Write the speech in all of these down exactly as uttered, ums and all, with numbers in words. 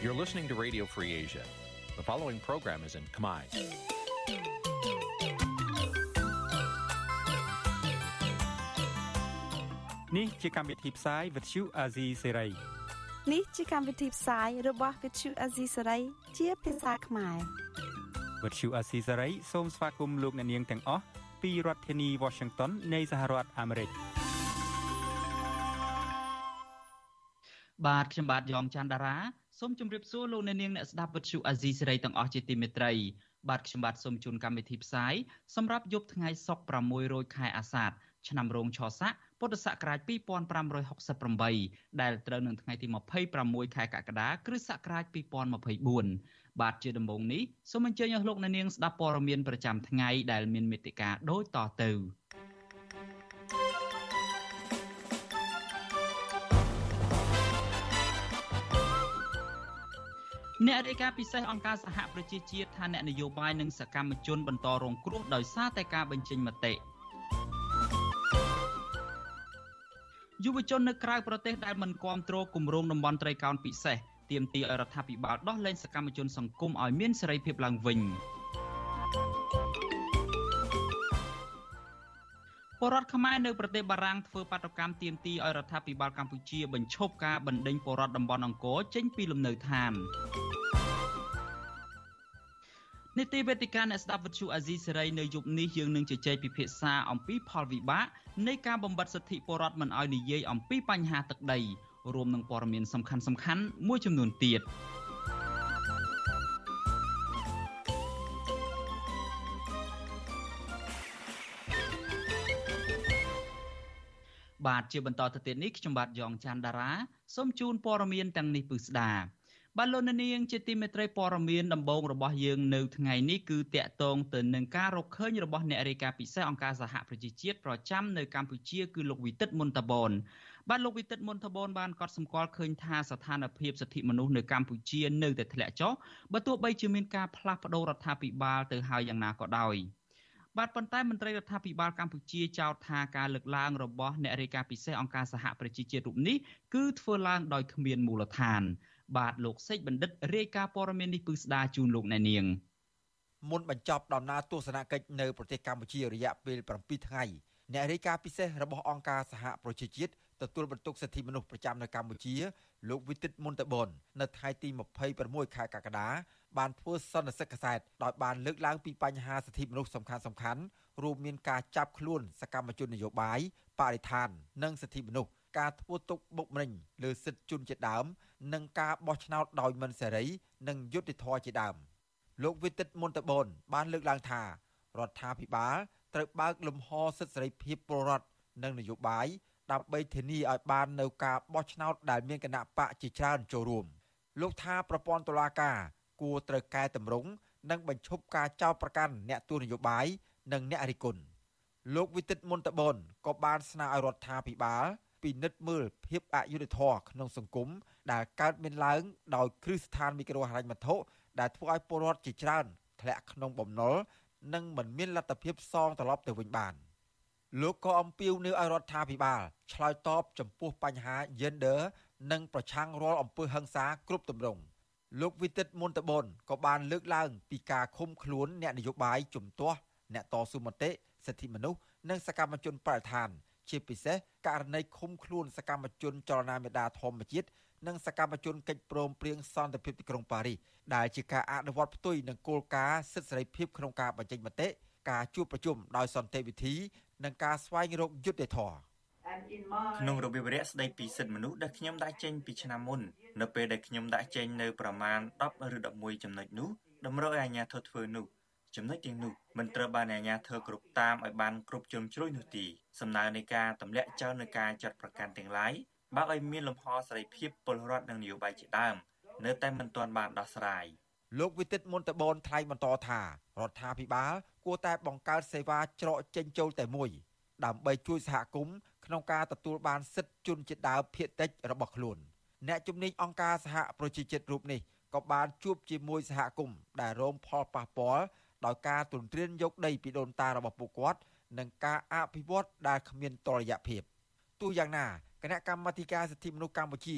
You're listening to Radio Free Asia. The following program is in Khmer. Nǐ chi càm bi tiệp xáy vệt chiu a zì sáy. Nǐ chi càm bi tiệp xáyរបស់វិទ្យុអាស៊ីសេរីជាភាសាខ្មែរវិទ្យុអាស៊ីសេរីសូមស្វាគមន៍លោកអ្នកនាងទាំងអស់ពីរដ្ឋធានី Washington នៃសហរដ្ឋអាមេរិកបាទខ្ញុំបាទយ៉ងច័ន្ទតារាសូមជម្រាបសួរលោកអ្នកនាងអ្នកស្ដាប់វិទ្យុអាស៊ីសេរីទាំងអស់ជាទីមេត្រីបាទខ្ញុំបាទសូមជូនកម្មវិធីផ្សាយសម្រាប់យប់ថ្ងៃសុក្រប្រាំមួយរោចខែអាសាឍឆ្នាំរោងឆស័កពុទ្ធសករាជពីរពាន់ប្រាំរយហុកសិបប្រាំបីដែលត្រូវនឹងថ្ងៃទីម្ភៃប្រាំមួយខែកក្កដាគ្រិស្តសករាជពីរពាន់ម្ភៃបួនបាទជាដំបូងនេះសូមអញ្ជើញអស់លោកអ្នកនាងស្ដាប់ព័ត៌មានប្រចាំថ្ងៃដែលមានមេត្តាដូចតទៅអ្នករាយការណ៍ពិសេសអង្គការសហប្រជាជាតិថាអ្នកនយោបាយនិងសកម្មជនបន្តរងគ្រោះដោយសារតែការបញ្ចេញមតិយុវជននៅក្រៅប្រទេសដែលមិនគាំទ្រគម្រោងតំបន់ត្រីកោណពិសេសទាមទារឲ្យរដ្ឋាភិបាលដោះលែងសកម្មជនសង្គមឲ្យមានសេរីភាពឡើងវិញពលរដ្ឋខ្មែរនៅប្រទេសបារាំងធ្វើបាតុកម្មទាមទារឲ្យរដ្ឋាភិបាលកម្ពុជាបញ្ឈប់ការបណ្តេញពលរដ្ឋតំបន់អង្គរចេញពីលំនៅឋាននីតិវេទិកាអ្នកស្ដាប់វិទ្យុអាស៊ីសេរីនៅយប់នេះយើងនឹងជជែកពិភាក្សាអំពីផលវិបាកនៃការបំបិទសិទ្ធិពលរដ្ឋមិនឲ្យនិយាយអំពីបញ្ហាទឹកដីរួមនឹងព័ត៌មានសំខាន់សំខាន់មួយចំនួនទៀតបាទជាបន្តទៅទៀតនេះខ្ញុំបាទយ៉ងច័ន្ទតារាសូមជូនព័ត៌មានទាំងនេះពិស្ដាបាទលោកនាងជាទីមេត្រីព័ត៌មានដំបូងរបស់យើងនៅថ្ងៃនេះគឺតាក់ទងទៅនឹងការរកឃើញរបស់អ្នករាយការណ៍ពិសេសអង្គការសហប្រជាជាតិប្រចាំនៅកម្ពុជាគឺលោកវិទិតមុនតាបនបាទលោកវិទិតមុនតាបនបានកត់សម្គាល់ឃើញថាស្ថានភាពសិទ្ធិមនុស្សនៅកម្ពុជានៅតែធ្លាក់ចុះបើទោះបីជាមានការផ្លាស់ប្តូររដ្ឋាភិបាលទៅហើយយ៉ាងណាក៏ដោយបាទប៉ុន្តែមន្ត្រីរដ្ឋាភិបាលកម្ពុជាចោទថាការលើកឡើងរបស់អ្នករាយការណ៍ពិសេសអង្គការសហប្រជាជាតិរូបនេះគឺធ្វើឡើងដោយគ្មានមូលដ្ឋានបាទលោកសេចបណ្ឌិតរាយការណ៍ព័ត៌មាននេះពិស្ដាជូនលោកអ្នកនាងមុនបញ្ចប់ដំណើរទស្សនកិច្ចនៅប្រទេសកម្ពុជារយៈពេលប្រាំពីរថ្ងៃអ្នករាយការណ៍ពិសេសរបស់អង្គការសហប្រជាជាតិទទួលបន្ទុកសិទ្ធិមនុស្សប្រចាំនៅកម្ពុជាលោកវិទិតមុនតបននៅថ្ងៃទីម្ភៃប្រាំមួយខែកក្កដាបានធ្វើសន្និសីទកសែតដោយបានលើកឡើងពីបញ្ហាសិទ្ធិមនុស្សសំខាន់សំខាន់រួមមានការចាប់ខ្លួនសកម្មជននយោបាយបរិស្ថាននិងសិទ្ធិមនុស្សការធ្វើទុកបុកម្នេញលើសិទ្ធិជនជាដើមនិងការបោះឆ្នោតដោយមិនសេរីនិងយុត្តិធម៌ជាដើមលោកវិទិតមុនតបនបានលើកឡើងថារដ្ឋាភិបាលត្រូវបើកលំហសិទ្ធិសេរីភាពពលរដ្ឋនិងនយោបាយដើម្បីធានាឲ្យបាននូវការបោះឆ្នោតដែលមានគណៈបកជាច្រើនចូលរួមលោកថាប្រព័ន្ធតុលាការគួរត្រូវកែតម្រង់និងបញ្ឈប់ការចោទប្រកាន់អ្នកទស្សនយោបាយនិងអ្នករិះគន់លោកវិទិតមុនតបនក៏បានស្នើឲ្យរដ្ឋាភិបាលពិនិត្យមើលភាពអយុត្តិធម៌ក្នុងសង្គមដែលកើតមានឡើងដោយគ្រឹះស្ថានមីក្រូហិរញ្ញវត្ថុដែលធ្វើឲ្យពលរដ្ឋជាច្រើនធ្លាក់ក្នុងបំណុលនិងមិនមានលទ្ធភាពសងត្រឡប់ទៅវិញបានលោកក៏អំពាវនាវឲ្យរដ្ឋាភិបាលឆ្លើយតបចំពោះបញ្ហា Gender និងប្រឆាំងរាល់អំពើហិង្សាគ្រប់ទម្រង់លោកវិទិតមុនតបនក៏បានលើកឡើងពីការឃុំខ្លួនអ្នកនយោបាយជំទាស់អ្នកតស៊ូមតិសិទ្ធិមនុស្សនិងសកម្មជនបរិស្ថានជាពិសេសករណីឃុំខ្លួនសកម្មជនចលនាមេដាធម្មជាតិនិងសកម្មជនកិច្ចព្រមព្រៀងសន្តិភាពទីក្រុងប៉ារីសដែលជាការអនុវត្តផ្ទុយនឹងគោលការណ៍សិទ្ធិសេរីភាពក្នុងការបញ្ចេញមតិការជួបប្រជុំដោយសន្តិវិធីនិងការស្វែងរកយុត្តិធម៌ក្នុងរបៀបវរៈស្ដីពីសិទ្ធិមនុស្សដែលខ្ញុំដាក់ចេញពីឆ្នាំមុននៅពេលដែលខ្ញុំដាក់ចេញនៅប្រមាណដប់ឬដប់មួយចំណុចនោះតម្រូវឲ្យអាជ្ញាធរធ្វើនោះចំណុចទាំងនោះមិនត្រូវបានអាជ្ញាធរគ្រប់តាមឲ្យបានគ្រប់ជ្រុងជ្រោយនោះទេសំណើនៃការទម្លាក់ចោលនឹងការចាត់ប្រកាន់ទាំងឡាយបើឲ្យមានលំហសេរីភាពពលរដ្ឋនិងនយោបាយជាដើមនៅតែមិនទាន់បានដោះស្រាយលោកវិទិតមុនតបនថ្លែងបន្តថារដ្ឋាភិបាលគួរតែបង្កើតសេវាច្រកចេញចូលតែមួយដើម្បីជួយសហគមន៍ក្នុងការទទួលបានសិទ្ធិជនជាតិដើមភាគតិចរបស់ខ្លួនអ្នកជំនាញអង្គការសហប្រជាជាតិរូបនេះក៏បានជួបជាមួយសហគមន៍ដែលរងផលប៉ះពាល់ដោយការទន្ទ្រានយកដីពីដូនតារបស់ពួកគាត់និងការអភិវឌ្ឍដែលគ្មានតុល្យភាពទោះយ៉ាងណាគណៈកម្មាធិការសិទ្ធិមនុស្សកម្ពុជា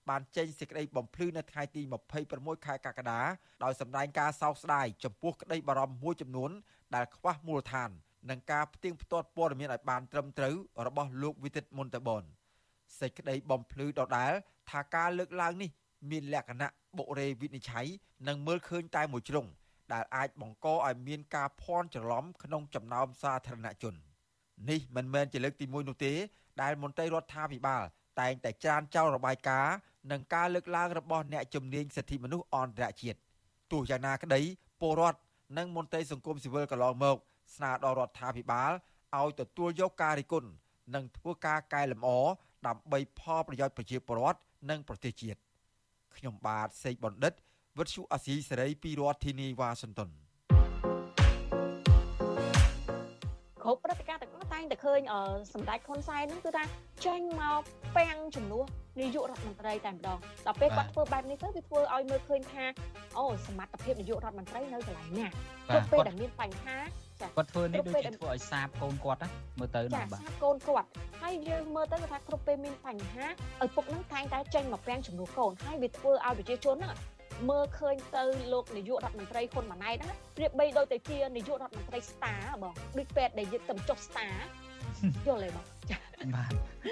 បានចេញសេចក្តីបំភ្លឺនៅថ្ងៃទីยี่สิบหกខែកក្កដាដោយសម្ដែងការសោកស្ដាយចំពោះក្តីបារម្ភមួយចំនួនដែលខ្វះមូលដ្ឋាននិងការផ្ទៀងផ្ទាត់ព័ត៌មានឲ្យបានត្រឹមត្រូវរបស់លោកវិទិតមុនតបនសេចក្តីបំភ្លឺដដែលថាការលើកឡើងនេះមានលក្ខណៈបុរេវិនិច្ឆ័យនិងមើលឃើញតែមួយជ្រុងដែលអាចបង្កឲ្យមានការភ័ន្តច្រឡំក្នុងចំណោមសាធារណជននេះមិនមែនជាលើកទីមួយនោះទេដែលមន្ត្រីរដ្ឋាភិបាលតែងតែច្រានចោលរបាយការណ៍និងការលើកឡើងរបស់អ្នកជំនាញសិទ្ធិមនុស្សអន្តរជាតិទោះយ៉ាងណាក្តីពលរដ្ឋនិងមន្ត្រីសង្គមស៊ីវិលកន្លងមកស្នើដល់រដ្ឋាភិបាលឲ្យទទួលយកការរិះគន់និងធ្វើការកែលម្អដើម្បីផលប្រយោជន៍ប្រជាពលរដ្ឋនិងប្រទេសជាតិខ្ញុំបាទសេកបណ្ឌិតវិទ្យុអាស៊ីសេរីពីរដ្ឋធានីវ៉ាស៊ីនតោនគ្រប់ព្រឹត្តិការណ៍ទាំងអស់តែងតែឃើញសម្ដេចហ៊ុនសែនហ្នឹងគឺថាចេញមកពាំងជំនួសនាយករដ្ឋមន្ត្រីតែម្ដងដល់ពេលគាត់ធ្វើបែបនេះទៅវាធ្វើឲ្យមើលឃើញថាអូសមត្ថភាពនាយករដ្ឋមន្ត្រីនៅកន្លែងណាគ្រប់ពេលដែលមានបញ្ហាគាត់ធ្វើនេះដូចជាធ្វើឲ្យសាបកូនគាត់ណាមើលទៅណាបាទសាបកូនគាត់ហើយយើងមើលទៅថាគ្រប់ពេលមានបញ្ហាឪពុកហ្នឹងតែងតែចេញមកពាំងជំនួសកូនហើយវាធ្វើឲ្យប្រជាជនហ្នឹងមើលឃើញទៅលោកនាយករដ្ឋមន្ត្រីហ៊ុនម៉ាណែតហ្នឹងប្រៀបបីដូចទៅជានាយករដ្ឋមន្ត្រីស្តាបងដូចពេទ្យដែលយើងទៅចុះស្តាយល់ទេបងបាទ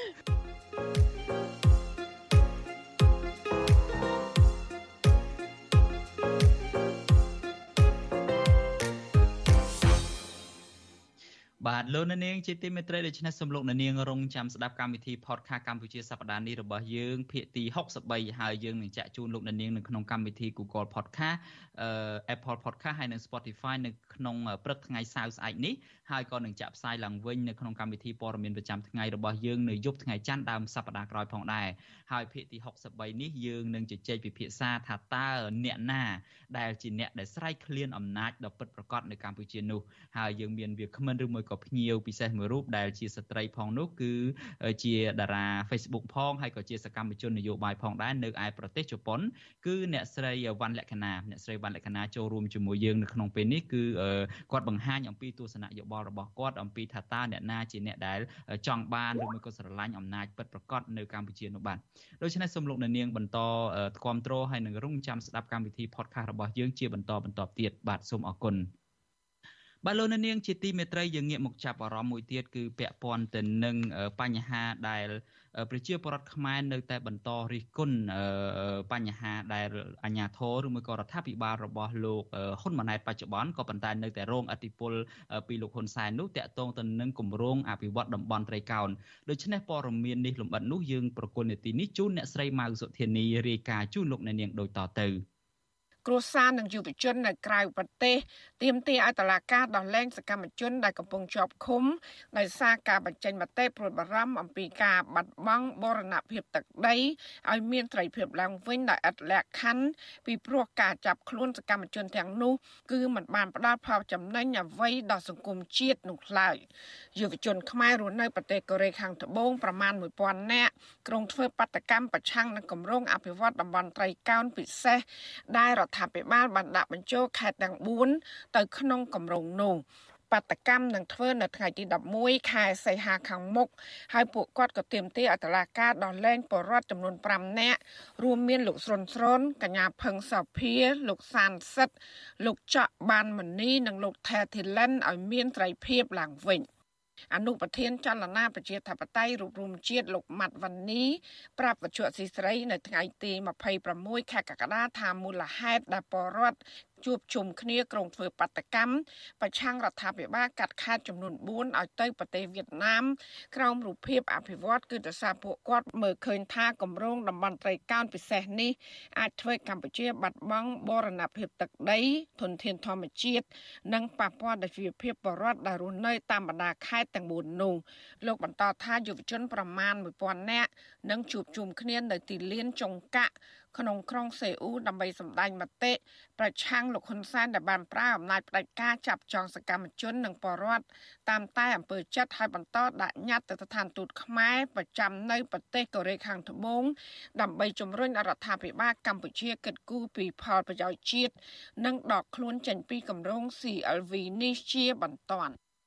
បាទលោកអ្នកនាងជាទីមេត្រីដូច្នេះសូមលោកអ្នកនាងរងចាំស្ដាប់កម្មវិធី Podcast កម្ពុជាសប្តាហ៍នេះរបស់យើងភាគទីหกสิบสามហើយយើងនឹងចាក់ជូនលោកអ្នកនាងនៅក្នុងកម្មវិធី Google Podcast Apple Podcast ហើយនិង Spotify នៅក្នុងព្រឹកថ្ងៃសៅរ៍ស្អែកនេះហើយក៏នឹងចាក់ផ្សាយឡើងវិញនៅក្នុងកម្មវិធីព័ត៌មានប្រចាំថ្ងៃរបស់យើងនៅយប់ថ្ងៃច័ន្ទដើមសប្តាហ៍ក្រោយផងដែរហើយភាគទីหกสิบสามនេះយើងនឹងជជែកពិភាក្សាថាតើអ្នកណាដែលជាអ្នកដែលស្រែកឃ្លានអំណាចដ៏ពិតប្រាកដនៅកម្ពុជានោះហើយយើងមានវាគ្មិនឬមួយក៏ភ្ញៀវពិសេសមួយរូបដែលជាស្ត្រីផងនោះគឺជាតារា Facebook ផងហើយក៏ជាសកម្មជននយោបាយផងដែរនៅឯប្រទេសជប៉ុនគឺអ្នកស្រីវណ្ណលក្ខណាអ្នកស្រីវណ្ណលក្ខណាចូលរួមជាមួយយើងនៅក្នុងពេលនេះគឺគាត់បង្ហាញអំពីទស្សនៈយោបល់របស់គាត់អំពីថាតើអ្នកណាជាអ្នកដែលចង់បានឬមួយក៏ស្រឡាញ់អំណាចពិតប្រាកដនៅកម្ពុជានោះបាទដូច្នេះសូមលោកអ្នកនាងបន្តគាំទ្រហើយនឹងរងចាំស្ដាប់កម្មវិធី Podcast របស់យើងជាបន្តបន្តទៀតបាទសូមអរគុណបាទលោកអ្នកនាងជាទីមេត្រីយើងងាកមកចាប់អារម្មណ៍មួយទៀតគឺពាក់ព័ន្ធទៅនឹងបញ្ហាដែលប្រជាពលរដ្ឋខ្មែរនៅតែបន្តរិះគន់បញ្ហាដែលអាជ្ញាធរឬមួយក៏រដ្ឋាភិបាលរបស់លោកហ៊ុនម៉ាណែតបច្ចុប្បន្នក៏ប៉ុន្តែនៅតែរងឥទ្ធិពលពីលោកហ៊ុនសែននោះតាក់ទងទៅនឹងគម្រោងអភិវឌ្ឍតំបន់ត្រីកោណដូច្នេះព័ត៌មាននេះលម្អិតនោះយើងប្រកុលនាទីនេះជូនអ្នកស្រីម៉ៅសុធានីរាយការណ៍ជូនលោកអ្នកនាងដូចតទៅគ្រួសារនិងយុវជននៅក្រៅប្រទេសទាមទារឲ្យតុលាការដោះលែងសកម្មជនដែលកំពុងជាប់ឃុំដោយសារការបញ្ចេញមតិព្រួយបារម្ភអំពីការបាត់បង់បូរណភាពទឹកដីឲ្យមានត្រីភាពឡើងវិញដោយឥតលក្ខខណ្ឌពីព្រោះការចាប់ខ្លួនសកម្មជនទាំងនោះគឺមិនបានផ្ដល់ផលចំណេញអ្វីដល់សង្គមជាតិនោះឡើយយុវជនខ្មែររស់នៅប្រទេសកូរ៉េខាងត្បូងប្រមាណមួយពាន់នាក់ក្រុងធ្វើបាតកម្មប្រឆាំងនឹងគម្រោងអភិវឌ្ឍតំបន់ត្រីកោណពិសេសដែលរដ្ឋាភិបាលបានដាក់បញ្ចូលខេត្តទាំងបួនទៅក្នុងគម្រោងនោះបាតកម្មនឹងធ្វើនៅថ្ងៃទីដប់មួយខែសីហាខាងមុខហើយពួកគាត់ក៏ទាមទារឲ្យតុលាការដោះលែងពលរដ្ឋចំនួនប្រាំនាក់រួមមានលោកស្រុនស្រុនកញ្ញាផឹងសុភាលោកសានសិទ្ធលោកច័កបានមនីនិងលោកថែធីឡិនឲ្យមានត្រីភាពឡើងវិញអនុប្រធានចលនាប្រជាធិបតេយ្យរូបរួមជាតិលោកម៉ាត់វ៉ានីប្រាប់វិទ្យុអស៊ីសេរីនៅថ្ងៃទីยี่สิบหกខែកក្កដាថាមូលហេតុដែលពលរដ្ឋជួបជុំគ្នាក្រុងធ្វើបាតកម្មប្រឆាំងរដ្ឋាភិបាលកាត់ខេត្តចំនួនបួនឲ្យទៅប្រទេសវៀតណាមក្រោមរូបភាពអភិវឌ្ឍគឺដោយសារពួកគាត់មើលឃើញថាគម្រោងតំបន់ត្រីកោណពិសេសនេះអាចធ្វើកម្ពុជាបាត់បង់បូរណភាពទឹកដីធនធានធម្មជាតិនិងប៉ះពាល់ដល់ជីវភាពពលរដ្ឋដែលរស់នៅតាមបណ្ដាខេត្តទាំងបួននោះលោកបន្តថាយុវជនប្រមាណមួយពាន់នាក់នឹងជួបជុំគ្នានៅទីលានចុងកាក់ក្នុងក្រុងសេអ៊ូលដើម្បីសម្ដែងមតិប្រឆាំងលោកហ៊ុនសែនដែលបានប្រើអំណាចផ្ដាច់ការចាប់ចងសកម្មជននិងពលរដ្ឋតាមតែអំពើចិត្តឲ្យបន្តដាក់ញត្តិទៅស្ថានទូតខ្មែរប្រចាំនៅប្រទេសកូរ៉េខាងត្បូងដើម្បីជំរុញរដ្ឋាភិបាលកម្ពុជាកិត្តគូពីផលប្រយោជន៍ជាតិនិងដកខ្លួនចេញពីគម្រោង ซี แอล វី នេះជាបន្ទាន់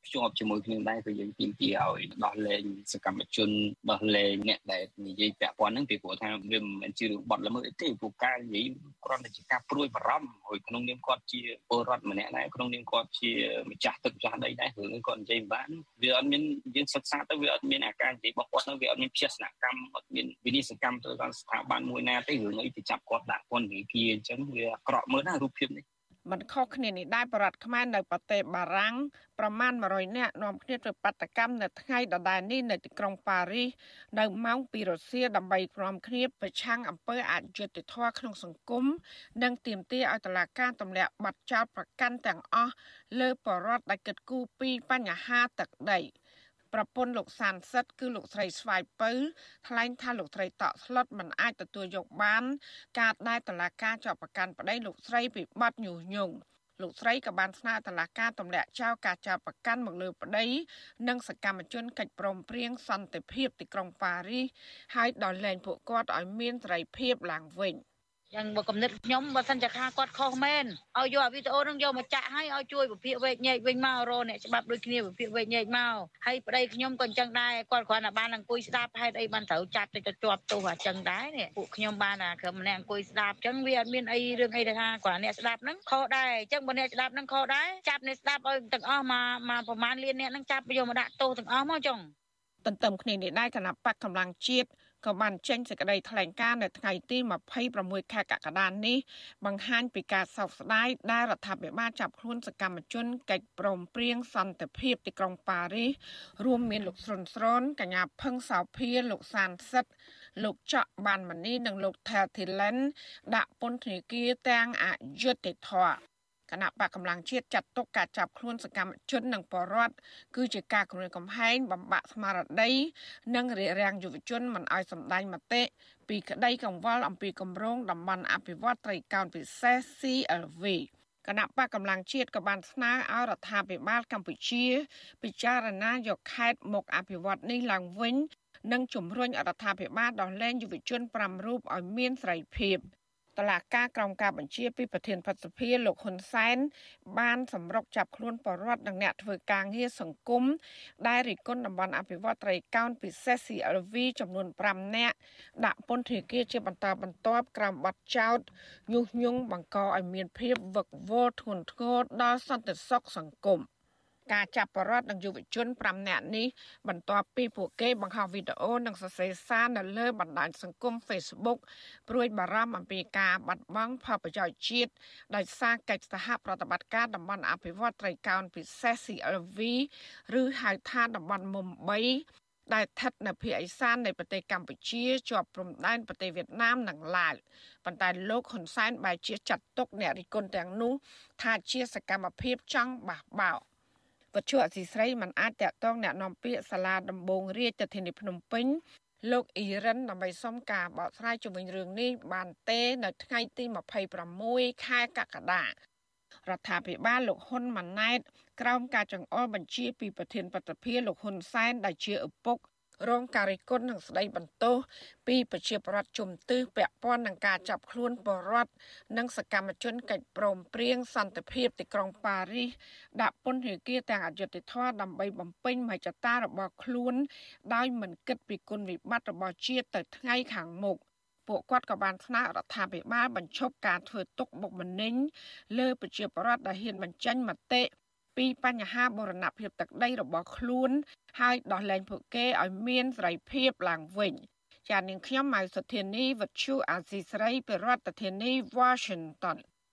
ភ្ជាប់ជាមួយគ្នាដែរគឺយើងទាមទារឲ្យដោះលែងសកម្មជនដោះលែងអ្នកដែលនិយាយពាក់ព័ន្ធហ្នឹងពីព្រោះថាវាមិនមែនជារឿងបទល្មើសទេព្រោះការនិយាយគ្រាន់តែជាការព្រួយបារម្ភហើយក្នុងនាមគាត់ជាពលរដ្ឋម្នាក់ដែរក្នុងនាមគាត់ជាម្ចាស់ទឹកម្ចាស់ដីដែររឿងគាត់និយាយមិនបានវាអត់មានយើងសិក្សាទៅវាអត់មានអាការនិយាយរបស់គាត់ហ្នឹងវាអត់មានភេសនកម្មអត់មានវិនិស្សកម្មទៅដល់ស្ថាប័នមួយណាទេរឿងអីទៅចាប់គាត់ដាក់ពន្ធនាគារអញ្ចឹងវាអាក្រក់មើលណារូបភាពនេះមិនខុសគ្នានេះដែរបរិវត្តខ្មែរនៅប្រទេសបារាំងប្រមាណមួយរយនាក់នាំគ្នាធ្វើបាតកម្មនៅថ្ងៃដដែលនេះនៅទីក្រុងប៉ារីសនៅម៉ោងពីរសៀលដើម្បីព្រមគ្នាប្រឆាំងអំពើអយុត្តិធម៌ក្នុងសង្គមនិងទាមទារឲ្យតុលាការទម្លាក់បទចោទប្រកាន់ទាំងអស់លើបរិវត្តដែលគិតគូរពីបញ្ហាទឹកដីប្រពន្ធលោកសានសិទ្ធគឺលោកស្រីស្វាយពៅថ្លែងថាលោកស្រីតក់ស្លុតមិនអាចទទួលយកបានការដែលតុលាការចាប់ប្រកាន់ប្តីលោកស្រីពីបទញុះញង់លោកស្រីក៏បានស្នើតុលាការទម្លាក់ចោលការចាប់ប្រកាន់មកលើប្តីនិងសកម្មជនកិច្ចព្រមព្រៀងសន្តិភាពទីក្រុងប៉ារីសហើយដោះលែងពួកគាត់ឲ្យមានសេរីភាពឡើងវិញយ៉ាងបើកំណត់ខ្ញុំបើសិនជាថាគាត់ខុសមែនឲ្យយកវីដេអូនឹងយកមកចាក់ឲ្យឲ្យជួយពភាកវេកញែកវិញមករកអ្នកច្បាប់ដូចគ្នាពភាកវេកញែកមកហើយប្តីខ្ញុំក៏អញ្ចឹងដែរគាត់គ្រាន់តែបានអង្គុយស្ដាប់ហេតុអីបានត្រូវចាប់ទៅជាប់ទោសអញ្ចឹងដែរនេះពួកខ្ញុំបានអាក្រុមម្នាក់អង្គុយស្ដាប់អញ្ចឹងវាអត់មានអីរឿងអីថាគ្រាន់អ្នកស្ដាប់ហ្នឹងខុសដែរអញ្ចឹងបើអ្នកស្ដាប់ហ្នឹងខុសដែរចាប់អ្នកស្ដាប់ឲ្យទាំងអស់មកមកប្រហែលលានអ្នកហ្នឹងចាប់យកមកដាក់ទោសទាំងអស់មកចុងទន្ទឹមគ្នានេះដែរគណៈបកកម្លាំងជាតិក៏បានចេញសេចក្តីថ្លែងការណ៍នៅថ្ងៃទីម្ភៃប្រាំមួយខែកក្កដានេះបង្ហាញពីការសោកស្ដាយដែលរដ្ឋាភិបាលចាប់ខ្លួនសកម្មជនកិច្ចព្រមព្រៀងសន្តិភាពទីក្រុងប៉ារីសរួមមានលោកស្រុនស្រនកញ្ញាផឹងសោភាលោកសានសិទ្ធលោកច័កបានមនីនិងលោកថែធីឡែនដាក់ពន្ធនាគារទាំងអយុត្តិធម៌គណៈបកកម្លាំងជាតិចាត់ទុកការចាប់ខ្លួនសកម្មជននិងបរដ្ឋគឺជាការគំរាមកំហែងបំបាក់ស្មារតីនិងរារាំងយុវជនមិនឲ្យសម្ដែងមតិពីក្តីកង្វល់អំពីគម្រោងតំបន់អភិវឌ្ឍត្រីកោណពិសេស C L V គណៈបកកម្លាំងជាតិក៏បានស្នើឲ្យរដ្ឋាភិបាលកម្ពុជាពិចារណាយកខេត្តមកអភិវឌ្ឍនេះឡើងវិញនិងជំរុញរដ្ឋាភិបាលដោះលែងយុវជនប្រាំរូបឲ្យមានសេរីភាពតុលាការក្រមការបញ្ជាពីប្រធានប្រតិភិលោកហ៊ុនសែនបានសម្រុកចាប់ខ្លួនបរិវត្តនិងអ្នកធ្វើការងារសង្គមដែលរិះគន់តំបន់អភិវឌ្ឍត្រីកោណពិសេស C L V ចំនួនប្រាំនាក់ដាក់ពន្ធនាគារជាបន្តបន្ទាប់ក្រោមបទចោទញុះញង់បង្កឲ្យមានភាពវឹកវរធ្ងន់ធ្ងរដល់សន្តិសុខសង្គមការចាប់បរិវត្តនិងយុវជនប្រាំនាក់នេះបន្ទាប់ពីពួកគេបង្ហោះវីដេអូនិងសរសេរសារនៅលើបណ្ដាញសង្គម Facebook ព្រួយបារម្ភអំពីការបាត់បង់ផលប្រយោជន៍ជាតិដោយសារកិច្ចសហប្រតិបត្តិការតំបន់អភិវឌ្ឍត្រីកោណពិសេស C L V ឬហៅថាតំបន់មុំបីដែលស្ថិតនៅភាគឦសាននៃប្រទេសកម្ពុជាជាប់ព្រំដែនប្រទេសវៀតណាមនិងឡាវប៉ុន្តែលោកហ៊ុនសែនបែរជាចាត់ទុកអ្នករិះគន់ទាំងនោះថាជាសកម្មភាពចង់បះបោរវត្ថុអសីស្រីមិនអាចតាក់ទងអ្នកនាំពាក្យសាលាដំបងរាជធានីភ្នំពេញលោកអ៊ីរ៉ានដើម្បីសុំការបកស្រាយជំវិញរឿងនេះបានទេនៅថ្ងៃទីម្ភៃប្រាំមួយខែកក្កដារដ្ឋាភិបាលលោកហ៊ុនម៉ាណែតក្រោមការចង្អុលបញ្ជាពីប្រធានប្រតិភិលោកហ៊ុនសែនដែលជាឪពុករងការរិះគន់និងស្ដីបន្ទោសពីប្រជាពលរដ្ឋជំទើសពាក់ព័ន្ធនឹងការចាប់ខ្លួនពលរដ្ឋនិងសកម្មជនកិច្ចព្រមព្រៀងសន្តិភាពទីក្រុងប៉ារីសដាក់ពន្ធនាគារទាំងអយុត្តិធម៌ដើម្បីបំពេញមហិច្ឆតារបស់ខ្លួនដោយមិនគិតពីគុណវិបត្តិរបស់ជាតិទៅថ្ងៃខាងមុខពួកគាត់ក៏បានស្នើរដ្ឋាភិបាលបញ្ឈប់ការធ្វើទុកបុកម្នេញលើប្រជាពលរដ្ឋដែលហ៊ានបញ្ចេញមតិពីបញ្ហាបូរណភាពទឹកដីរបស់ខ្លួនហើយដោះលែងពួកគេឲ្យមានសេរីភាពឡើងវិញចា៎នាងខ្ញុំម៉ៅសុធានីវិទ្យុអាស៊ីសេរីពីរដ្ឋធានី Washington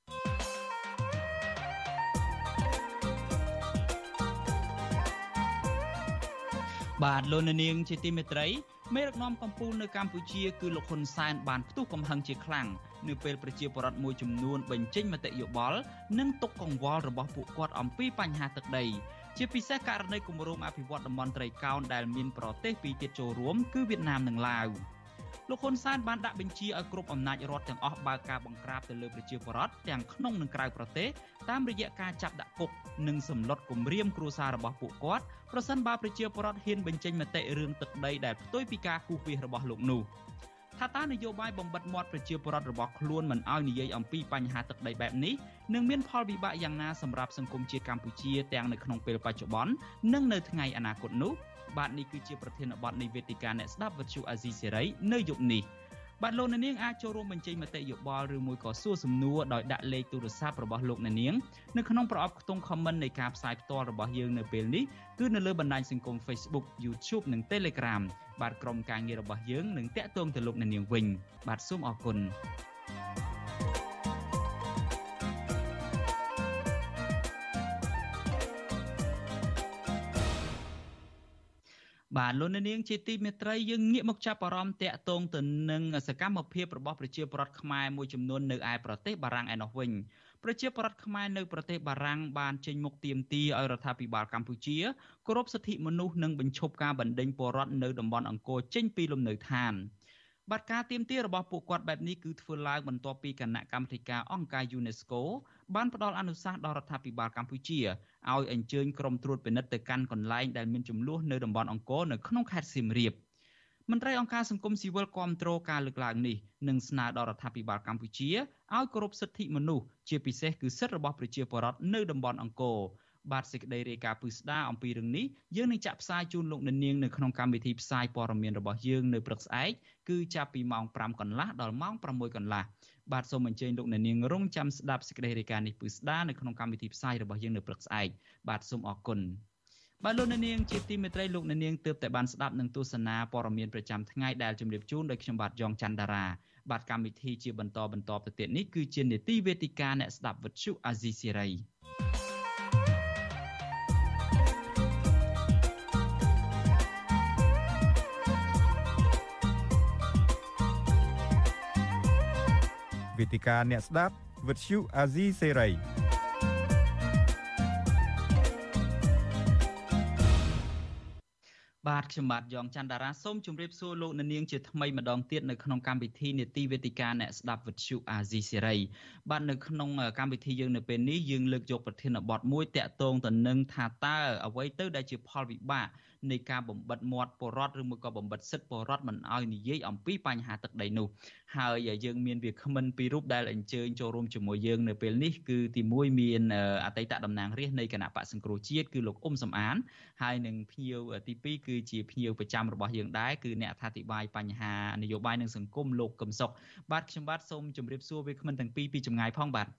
បាទលោកនាងជាទីមេត្រីមេដឹកនាំកម្ពុជានៅកម្ពុជាគឺលោកហ៊ុនសែនបានផ្ទុះកំហឹងជាខ្លាំងនៅពេលប្រជាពលរដ្ឋមួយចំនួនបញ្ចេញមតិយោបល់និងទុកកង្វល់របស់ពួកគាត់អំពីបញ្ហាទឹកដីជាពិសេសករណីគម្រោងអភិវឌ្ឍតំបន់ត្រីកោណដែលមានប្រទេសពីរទៀតចូលរួមគឺវៀតណាមនិងឡាវលោកហ៊ុនសែនបានដាក់បញ្ជាឲ្យគ្រប់អំណាចរដ្ឋទាំងអស់បើកការបង្ក្រាបទៅលើប្រជាពលរដ្ឋទាំងក្នុងនិងក្រៅប្រទេសតាមរយៈការចាប់ដាក់គុកនិងសម្លុតគំរាមគ្រួសាររបស់ពួកគាត់ប្រសិនបើប្រជាពលរដ្ឋហ៊ានបញ្ចេញមតិរឿងទឹកដីដែលផ្ទុយពីការគូសវាសរបស់លោកនោះថាតើនយោបាយបំបិទមាត់ប្រជាពលរដ្ឋរបស់ខ្លួនមិនឲ្យនិយាយអំពីបញ្ហាទឹកដីបែបនេះនឹងមានផលវិបាកយ៉ាងណាសម្រាប់សង្គមជាតិកម្ពុជាទាំងនៅក្នុងពេលបច្ចុប្បន្ននិងនៅថ្ងៃអនាគតនោះបាទនេះគឺជាប្រធានបទនៃវេទិកាអ្នកស្ដាប់វិទ្យុអាស៊ីសេរីនៅយប់នេះបាទលោកអ្នកនាងអាចចូលរួមបញ្ចេញមតិយោបល់ឬមួយក៏សួរសំណួរដោយដាក់លេខទូរស័ព្ទរបស់លោកអ្នកនាងនៅក្នុងប្រអប់ខ្ទង់ comment នៃការផ្សាយផ្ទាល់របស់យើងនៅពេលនេះគឺនៅលើបណ្ដាញសង្គម Facebook YouTube និង Telegram បាទក្រុមការងាររបស់យើងនឹងតាក់ទងទៅលោកអ្នកនាងវិញបាទសូមអរគុណបាទលោកនាងជាទីមេត្រីយើងងាកមកចាប់អារម្មណ៍តាក់ទងទៅនឹងសកម្មភាពរបស់ប្រជាពលរដ្ឋខ្មែរមួយចំនួននៅឯប្រទេសបារាំងឯណោះវិញប្រជាពលរដ្ឋខ្មែរនៅប្រទេសបារាំងបានចេញមុខទាមទារឲ្យរដ្ឋាភិបាលកម្ពុជាគោរពសិទ្ធិមនុស្សនិងបញ្ឈប់ការបណ្តេញពលរដ្ឋនៅតំបន់អង្គរចេញពីលំនៅឋានបាទការទាមទាររបស់ពួកគាត់បែបនេះគឺធ្វើឡើងបន្ទាប់ពីគណៈកម្មាធិការអង្គការ UNESCO បានផ្ដល់អនុសាសន៍ដល់រដ្ឋាភិបាលកម្ពុជាឲ្យអញ្ជើញក្រុមត្រួតពិនិត្យទៅកាន់កន្លែងដែលមានចំនួននៅតំបន់អង្គរនៅក្នុងខេត្តសៀមរាបមន្ត្រីអង្គការសង្គមស៊ីវិលគាំទ្រការលើកឡើងនេះនិងស្នើដល់រដ្ឋាភិបាលកម្ពុជាឲ្យគោរពសិទ្ធិមនុស្សជាពិសេសគឺសិទ្ធិរបស់ប្រជាពលរដ្ឋនៅតំបន់អង្គរបាទសេចក្តីរាយការណ៍ពិស្ដារអំពីរឿងនេះយើងនឹងចាក់ផ្សាយជូនលោកអ្នកនាងនៅក្នុងកម្មវិធីផ្សាយព័ត៌មានរបស់យើងនៅព្រឹកស្អែកគឺចាប់ពីម៉ោងប្រាំកន្លះដល់ម៉ោងប្រាំមួយកន្លះបាទសូមអញ្ជើញលោកអ្នកនាងរងចាំស្ដាប់សេចក្តីរាយការណ៍នេះពិស្ដារនៅក្នុងកម្មវិធីផ្សាយរបស់យើងនៅព្រឹកស្អែកបាទសូមអរគុណបាទលោកអ្នកនាងជាទីមេត្រីលោកអ្នកនាងទើបតែបានស្ដាប់នឹងទស្សនាព័ត៌មានប្រចាំថ្ងៃដែលជម្រាបជូនដោយខ្ញុំបាទយ៉ងច័ន្ទដារាបាទកម្មវិធីជាបន្តបន្តទៅទៀតនេះគឺជានីតិវេទិកាអ្នកស្ដាប់វិទ្យុអាស៊ីសេរីវេទិកាអ្នកស្ដាប់វិទ្យុអាស៊ីសេរីបាទខ្ញុំបាទយ៉ងច័ន្ទដារាសូមជម្រាបសួរលោកអ្នកនាងជាថ្មីម្ដងទៀតនៅក្នុងកម្មវិធីនេតិវេទិកាអ្នកស្ដាប់វិទ្យុអាស៊ីសេរីបាទនៅក្នុងកម្មវិធីយើងនៅពេលនេះយើងលើកយកប្រធានបទមួយតាក់ទងទៅនឹងថាតើអ្វីទៅដែលជាផលវិបាកនៃការបំបិទមាត់ពលរដ្ឋឬមួយក៏បំបិទសិទ្ធិពលរដ្ឋមិនឲ្យនិយាយអំពីបញ្ហាទឹកដីនោះហើយយើងមានវាគ្មិនពីររូបដែលអញ្ជើញចូលរួមជាមួយយើងនៅពេលនេះគឺទីមួយមានអតីតតំណាងរាស្ត្រនៃគណៈបក្សសង្គ្រោះជាតិគឺលោកអ៊ុំសំអានហើយនិងភ្ញៀវទីពីរគឺជាភ្ញៀវប្រចាំរបស់យើងដែរគឺអ្នកអធិប្បាយបញ្ហានយោបាយនិងសង្គមលោកកឹមសុខបាទខ្ញុំបាទសូមជម្រាបសួរវាគ្មិនទាំងពីរពីចម្ងាយផងបាទ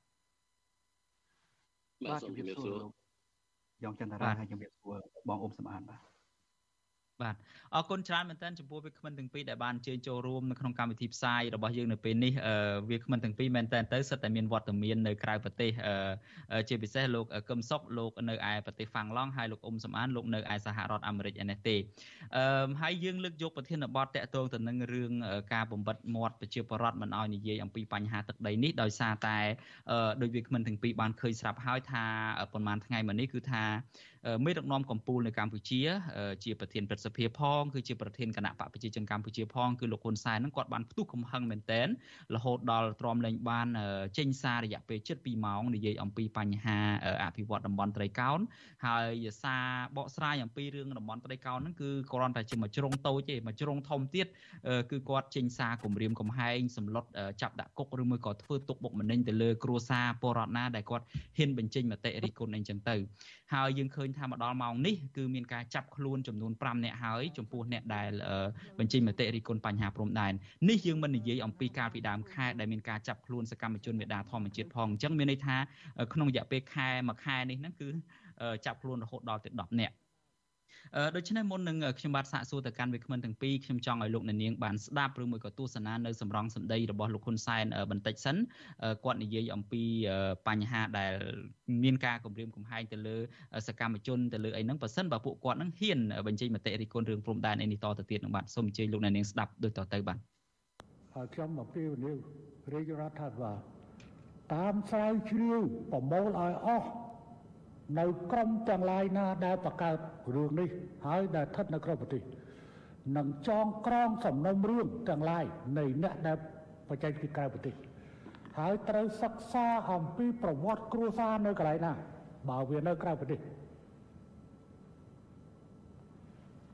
បាទជម្រាបសួរលោកយ៉ងច័ន្ទរាហើយជម្រាបសួរបងអ៊ុំសំអានបាទបាទអរគុណច្រើនមែនទែនចំពោះវាគ្មិនទាំងពីរដែលបានជើញចូលរួមនៅក្នុងកម្មវិធីផ្សាយរបស់យើងនៅពេលនេះវាគ្មិនទាំងពីរមែនទែនទៅសិតតែមានវត្តមាននៅក្រៅប្រទេសជាពិសេសលោកកឹមសុខលោកនៅឯប្រទេសហ្វាំងឡង់ហើយលោកអ៊ុំសំអានលោកនៅឯសហរដ្ឋអាមេរិកឯនេះទេអឺហើយយើងលើកយកប្រធានបទតាក់ទងទៅនឹងរឿងការបំបិទមាត់ប្រជាពលរដ្ឋមិនឲ្យនិយាយអំពីបញ្ហាទឹកដីនេះដោយសារតែដោយវាគ្មិនទាំងពីរបានឃើញស្រាប់ហើយថាប្រហែលថ្ងៃមុននេះគឺថាមេដឹកនាំកម្ពុជានៅកម្ពុជាជាប្រធានព្រឹទ្ធសភាផងគឺជាប្រធានគណៈបកប្រជាជនកម្ពុជាផងគឺលោកហ៊ុនសែនហ្នឹងគាត់បានផ្ទុះកំហឹងមែនតែនរហូតដល់ទ្រាំលែងបានចេញសាររយៈពេលជិតពីរម៉ោងនិយាយអំពីបញ្ហាអភិវឌ្ឍតំបន់ត្រីកោណហើយសារបកស្រាយអំពីរឿងតំបន់ត្រីកោណហ្នឹងគឺគ្រាន់តែជាមួយជ្រុងតូចទេមួយជ្រុងធំទៀតគឺគាត់ចេញសារគម្រាមកំហែងសម្លុតចាប់ដាក់គុកឬមួយក៏ធ្វើទុកបុកម្នេញទៅលើគ្រួសារពលរដ្ឋណាដែលគាត់ហ៊ានបញ្ចេញមតិរិះគន់អីចឹងទៅហើយយើងឃើញថាមកដល់ម៉ោងនេះគឺមានការចាប់ខ្លួនចំនួនប្រាំនាក់ហើយចំពោះអ្នកដែលបញ្ចេញមតិរិះគន់បញ្ហាព្រំដែននេះយើងមិននិយាយអំពីការពីដើមខែដែលមានការចាប់ខ្លួនសកម្មជនមេដាធម្មជាតិផងអញ្ចឹងមានន័យថាក្នុងរយៈពេលខែមួយខែនេះហ្នឹងគឺចាប់ខ្លួនរហូតដល់ទៅដប់នាក់អឺដូច្នេះមុននឹងខ្ញុំបាទសាកសួរទៅកាន់វាគ្មិនទាំងពីរខ្ញុំចង់ឲ្យលោកអ្នកនាងបានស្ដាប់ឬមួយក៏ទស្សនានៅសម្រងសម្ដីរបស់លោកហ៊ុនសែនបន្តិចសិនគាត់និយាយអំពីបញ្ហាដែលមានការគំរាមកំហែងទៅលើសកម្មជនទៅលើអីហ្នឹងបើសិនបើពួកគាត់នឹងហ៊ានបញ្ចេញមតិរិះគន់រឿងព្រំដែនអីនេះតទៅទៀតនឹងបាទសូមអញ្ជើញលោកអ្នកនាងស្ដាប់ដូចតទៅបាទហើយខ្ញុំមកពីវិនិយោគរាជរដ្ឋាភិបាលតាមស្រាវជ្រាវប្រមូលឲ្យអស់នៅក្រមទាំងឡាយណាដែលបង្កើតរឿងនេះហើយដែលស្ថិតនៅក្រៅប្រទេសនឹងចងក្រងសំណុំរឿងទាំងឡាយនៃអ្នកដែលបច្ចេកពីក្រៅប្រទេសហើយត្រូវសិក្សាអំពីប្រវត្តិគ្រួសារនៅកន្លែងណាបើវានៅក្រៅប្រទេសសារ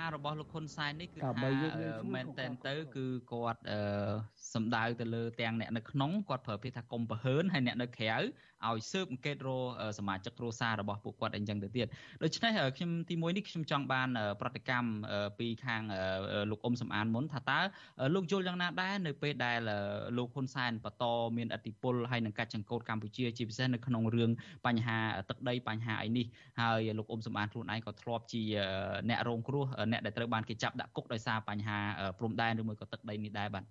សាររបស់លោកហ៊ុនសែននេះគឺថាមែនតែនទៅគឺគាត់សម្ដៅទៅលើទាំងអ្នកនៅក្នុងគាត់ប្រើពាក្យថាកុំប្រហើនហើយអ្នកនៅក្រៅឲ្យស៊ើបអង្កេតរកសមាជិកគ្រួសាររបស់ពួកគាត់អីចឹងទៅទៀតដូច្នេះខ្ញុំទីមួយនេះខ្ញុំចង់បានប្រតិកម្មពីខាងលោកអ៊ុំសំអានមុនថាតើលោកយល់យ៉ាងណាដែរនៅពេលដែលលោកហ៊ុនសែនបន្តមានឥទ្ធិពលហើយនឹងកាច់ចង្កូតកម្ពុជាជាពិសេសនៅក្នុងរឿងបញ្ហាទឹកដីបញ្ហាអីនេះហើយលោកអ៊ុំសំអានខ្លួនឯងក៏ធ្លាប់ជាអ្នករងគ្រោះអ្នកដែលត្រូវបានគេចាប់ដាក់គុកដោយសារបញ្ហាព្រំដែនឬមួយក៏ទឹកដីនេះដែរបាទ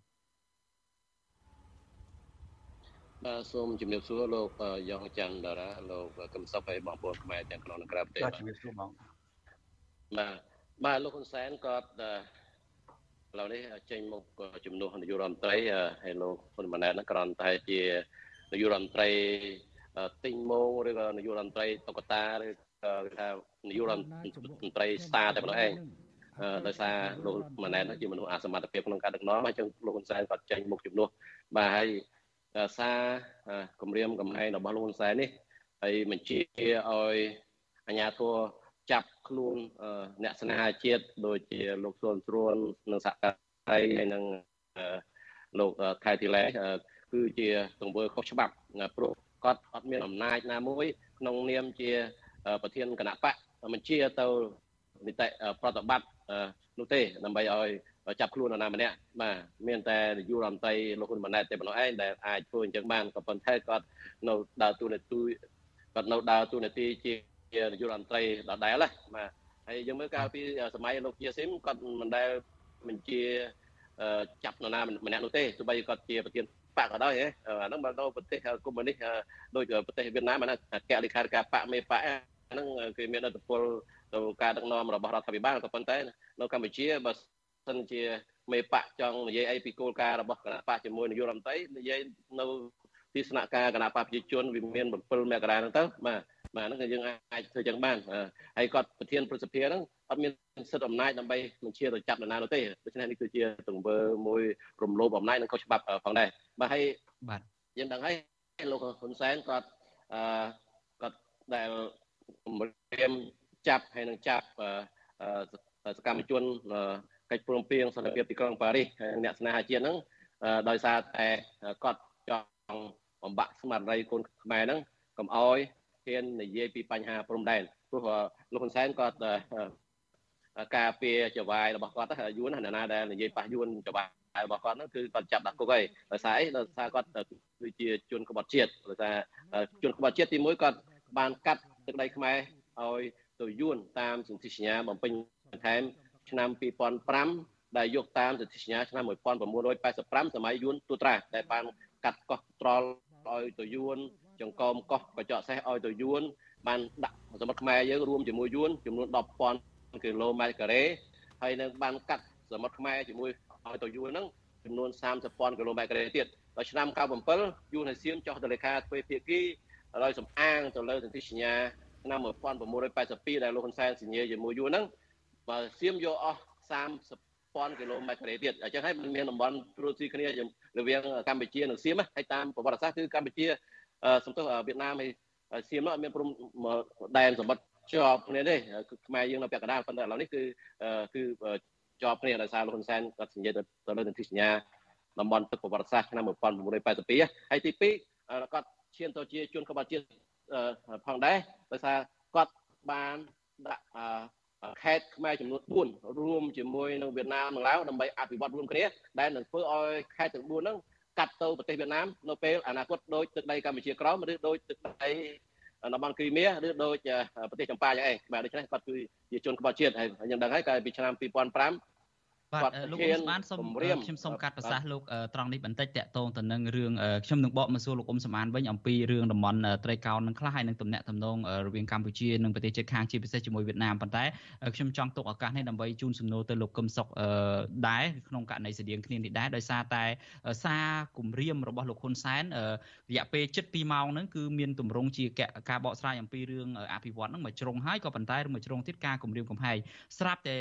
បាទសូមជំរាបសួរលោកយ៉ងច័ន្ទតារាលោកកឹមសុខហើយបងប្អូនខ្មែរទាំងក្នុងនិងក្រៅប្រទេសបាទជំរាបសួរបងបាទបាទលោកហ៊ុនសែនក៏ឥឡូវនេះចេញមកជំនួសនាយករដ្ឋមន្ត្រីហើយលោកហ៊ុនម៉ាណែតហ្នឹងគ្រាន់តែជានាយករដ្ឋមន្ត្រីទិញម៉ូឬក៏នាយករដ្ឋមន្ត្រីតុក្កតាឬក៏ថានាយករដ្ឋមន្ត្រីស្តារតែប៉ុណ្ណោះឯងដោយសារលោកម៉ាណែតជាមនុស្សអសមត្ថភាពក្នុងការដឹកនាំហើយចឹងលោកហ៊ុនសែនក៏ចេញមុខជំនួសបាទហើយសារគម្រាមកំហែងរបស់លោកហ៊ុនសែននេះហើយបញ្ជាឲ្យអាជ្ញាធរចាប់ខ្លួនអ្នកស្នេហាជាតិដូចជាលោកស៊ុនស្រួននិងសហការីហើយនិងលោកថៃធីឡែគឺជាទង្វើខុសច្បាប់ព្រោះគាត់អត់មានអំណាចណាមួយក្នុងនាមជាប្រធានគណៈបកបញ្ជាទៅនីតិប្រតិបត្តិនោះទេដើម្បីឲ្យចាប់ខ្លួននរណាម្នាក់បាទមានតែនាយករដ្ឋមន្ត្រីលោកហ៊ុនម៉ាណែតតែប៉ុណ្ណោះឯងដែលអាចធ្វើអញ្ចឹងបានក៏ប៉ុន្តែគាត់នៅដើរតួនាទីគាត់នៅដើរតួនាទីជានាយករដ្ឋមន្ត្រីដដែលណាបាទហើយយើងមើលកាលពីសម័យលោកជាស៊ីមគាត់មិនដែលបញ្ជាចាប់នរណាម្នាក់នោះទេទោះបីគាត់ជាប្រធានបកក៏ដោយអាហ្នឹងបើទៅប្រទេសកុម្មុយនីសដូចប្រទេសវៀតណាមអាហ្នឹងអគ្គលេខាធិការបកមេបកហ្នឹងគេមានឥទ្ធិពលទៅការដឹកនាំរបស់រដ្ឋាភិបាលក៏ប៉ុន្តែនៅកម្ពុជាបើសិនជាមេបកចង់និយាយអីពីគោលការណ៍របស់គណៈបកជាមួយនាយករដ្ឋមន្ត្រីនិយាយនៅទីស្នាក់ការគណៈបកប្រជាជនវាមានbảyមករាហ្នឹងទៅបាទបាទហ្នឹងគឺយើងអាចធ្វើចឹងបានហើយគាត់ប្រធានព្រឹទ្ធសភាហ្នឹងអត់មានសិទ្ធិអំណាចដើម្បីបញ្ជាទៅចាប់នរណានោះទេដូច្នេះនេះគឺជាទង្វើមួយរំលោភអំណាចនិងខុសច្បាប់ផងដែរបាទហើយបាទយើងដឹងហើយលោកហ៊ុនសែនគាត់អឺគាត់ដែលគម្រាមចាប់ហើយនឹងចាប់សកម្មជនកិច្ចព្រមព្រៀងសន្តិភាពទីក្រុងប៉ារីសហើយអ្នកស្នេហាជាតិហ្នឹងដោយសារតែគាត់ចង់បំបាក់ស្មារតីកូនខ្មែរហ្នឹងកុំអោយហ៊ាននិយាយពីបញ្ហាព្រំដែនព្រោះលោកហ៊ុនសែនគាត់ការពារចវាយរបស់គាត់យួនណាដែលនិយាយប៉ះយួនចវាយរបស់គាត់ហ្នឹងគឺគាត់ចាប់ដាក់គុកហើយដោយសារអីដោយសារគាត់គឺជាជនក្បត់ជាតិដោយសារជនក្បត់ជាតិទីមួយគាត់បានកាត់ទឹកដីខ្មែរឲ្យទៅយួនតាមសន្ធិសញ្ញាបំពេញបន្ថែមឆ្នាំពីរពាន់ប្រាំដែលយកតាមសន្ធិសញ្ញាឆ្នាំmột nghìn chín trăm tám mươi lămសម័យយួនទូត្រាដែលបានកាត់កោះត្រល់ឲ្យទៅយួនចង្កោមកោះកញ្ចក់សេះឲ្យទៅយួនបានដាក់សមុទ្រខ្មែរយើងរួមជាមួយយួនចំនួនដប់ពាន់គីឡូម៉ែត្រការ៉េហើយនឹងបានកាត់សមុទ្រខ្មែរជាមួយឲ្យទៅយួនហ្នឹងចំនួនសាមសិបពាន់គីឡូម៉ែត្រការ៉េទៀតដល់ឆ្នាំ九bảyយួនហើយសៀមចុះទៅលេខាទ្វេភាគីដោយសំអាងទៅលើសន្ធិសញ្ញាឆ្នាំmột nghìn chín trăm tám mươi haiដែលលោកហ៊ុនសែនសញ្ញាជាមួយយួនហ្នឹងបើសៀមយកអស់សាមសិបពាន់គីឡូម៉ែត្រការ៉េទៀតអញ្ចឹងហើយមានតំបន់ត្រួតស៊ីគ្នារវាងកម្ពុជានិងសៀមហើយតាមប្រវត្តិសាស្ត្រគឺកម្ពុជាសំទោសវៀតណាមហើយសៀមនោះអត់មានព្រំដែនសម្បត្តិជាប់គ្នាទេខ្មែរយើងនៅពាក់កណ្ដាលប៉ុន្តែឥឡូវនេះគឺគឺជាប់គ្នាដោយសារលោកហ៊ុនសែនគាត់សញ្ញាទៅលើសន្ធិសញ្ញាតំបន់ទឹកប្រវត្តិសាស្ត្រឆ្នាំmột nghìn chín trăm tám mươi haiហើយទីពីរគាត់ឈានទៅជាជនក្បត់ជាតិផងដែរដោយសារគាត់បានដាក់ខេត្តខ្មែរចំនួនបួនរួមជាមួយនឹងវៀតណាមនិងឡាវដើម្បីអភិវឌ្ឍរួមគ្នាដែលនឹងធ្វើឲ្យខេត្តទាំងបួនហ្នឹងកាត់ទៅប្រទេសវៀតណាមនៅពេលអនាគតដូចទឹកដីកម្ពុជាក្រោមឬដូចទឹកដីតំបន់គ្រីមៀឬដូចប្រទេសចម្ប៉ាយ៉ាងឯងបាទដូច្នេះគាត់គឺជាជនក្បត់ជាតិហើយយើងដឹងហើយកាលពីឆ្នាំពីរពាន់ប្រាំបាទលោកអ៊ុំសំអានសូមខ្ញុំសូមកាត់ប្រសាសន៍លោកត្រង់នេះបន្តិចតាក់ទងទៅនឹងរឿងខ្ញុំនឹងបកមកសួរលោកអ៊ុំសំអានវិញអំពីរឿងតំបន់ត្រីកោណនឹងខ្លះហើយនឹងទំនាក់ទំនងរវាងកម្ពុជានិងប្រទេសជិតខាងជាពិសេសជាមួយវៀតណាមប៉ុន្តែខ្ញុំចង់ទុកឱកាសនេះដើម្បីជូនសំណួរទៅលោកកឹមសុខដែរក្នុងករណីស្តៀងគ្នានេះដែរដោយសារតែសារគម្រាមរបស់លោកហ៊ុនសែនរយៈពេលជិតពីរម៉ោងហ្នឹងគឺមានទម្រង់ជាការបកស្រាយអំពីរឿងអភិវឌ្ឍហ្នឹងមួយជ្រុងហើយក៏ប៉ុន្តែមួយជ្រុងទៀតការគម្រាមកំហែងស្រាប់តែ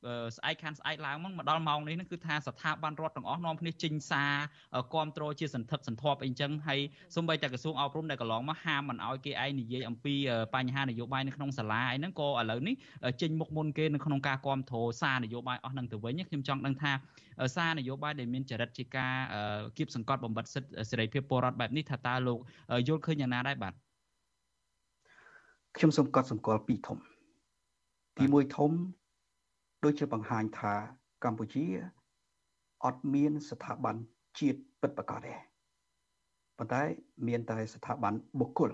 ស្អែកខានស្អែកឡើងមកមកដល់ម៉ោងនេះហ្នឹងគឺថាស្ថាប័នរដ្ឋទាំងអស់នាំគ្នាចេញសារគាំទ្រជាសន្ធឹកសន្ធាប់អីចឹងហើយសូម្បីតែក្រសួងអប់រំដែលកន្លងមកហាមមិនឲ្យគេឯងនិយាយអំពីបញ្ហានយោបាយនៅក្នុងសាលាអីហ្នឹងក៏ឥឡូវនេះចេញមុខមុនគេនៅក្នុងការគាំទ្រសារនយោបាយអស់ហ្នឹងទៅវិញខ្ញុំចង់ដឹងថាសារនយោបាយដែលមានចរិតជាការគៀបសង្កត់បំបត្តិសិទ្ធិសេរីភាពពលរដ្ឋបែបនេះថាតើលោកយល់ឃើញយ៉ាងណាដែរបាទខ្ញុំសូមកត់សម្គាល់ពីរធំទីមួយធំដូចជាបង្ហាញថាកម្ពុជាអត់មានស្ថាប័នជាតិពិតប្រាកដទេប៉ុន្តែមានតែស្ថាប័នបុគ្គល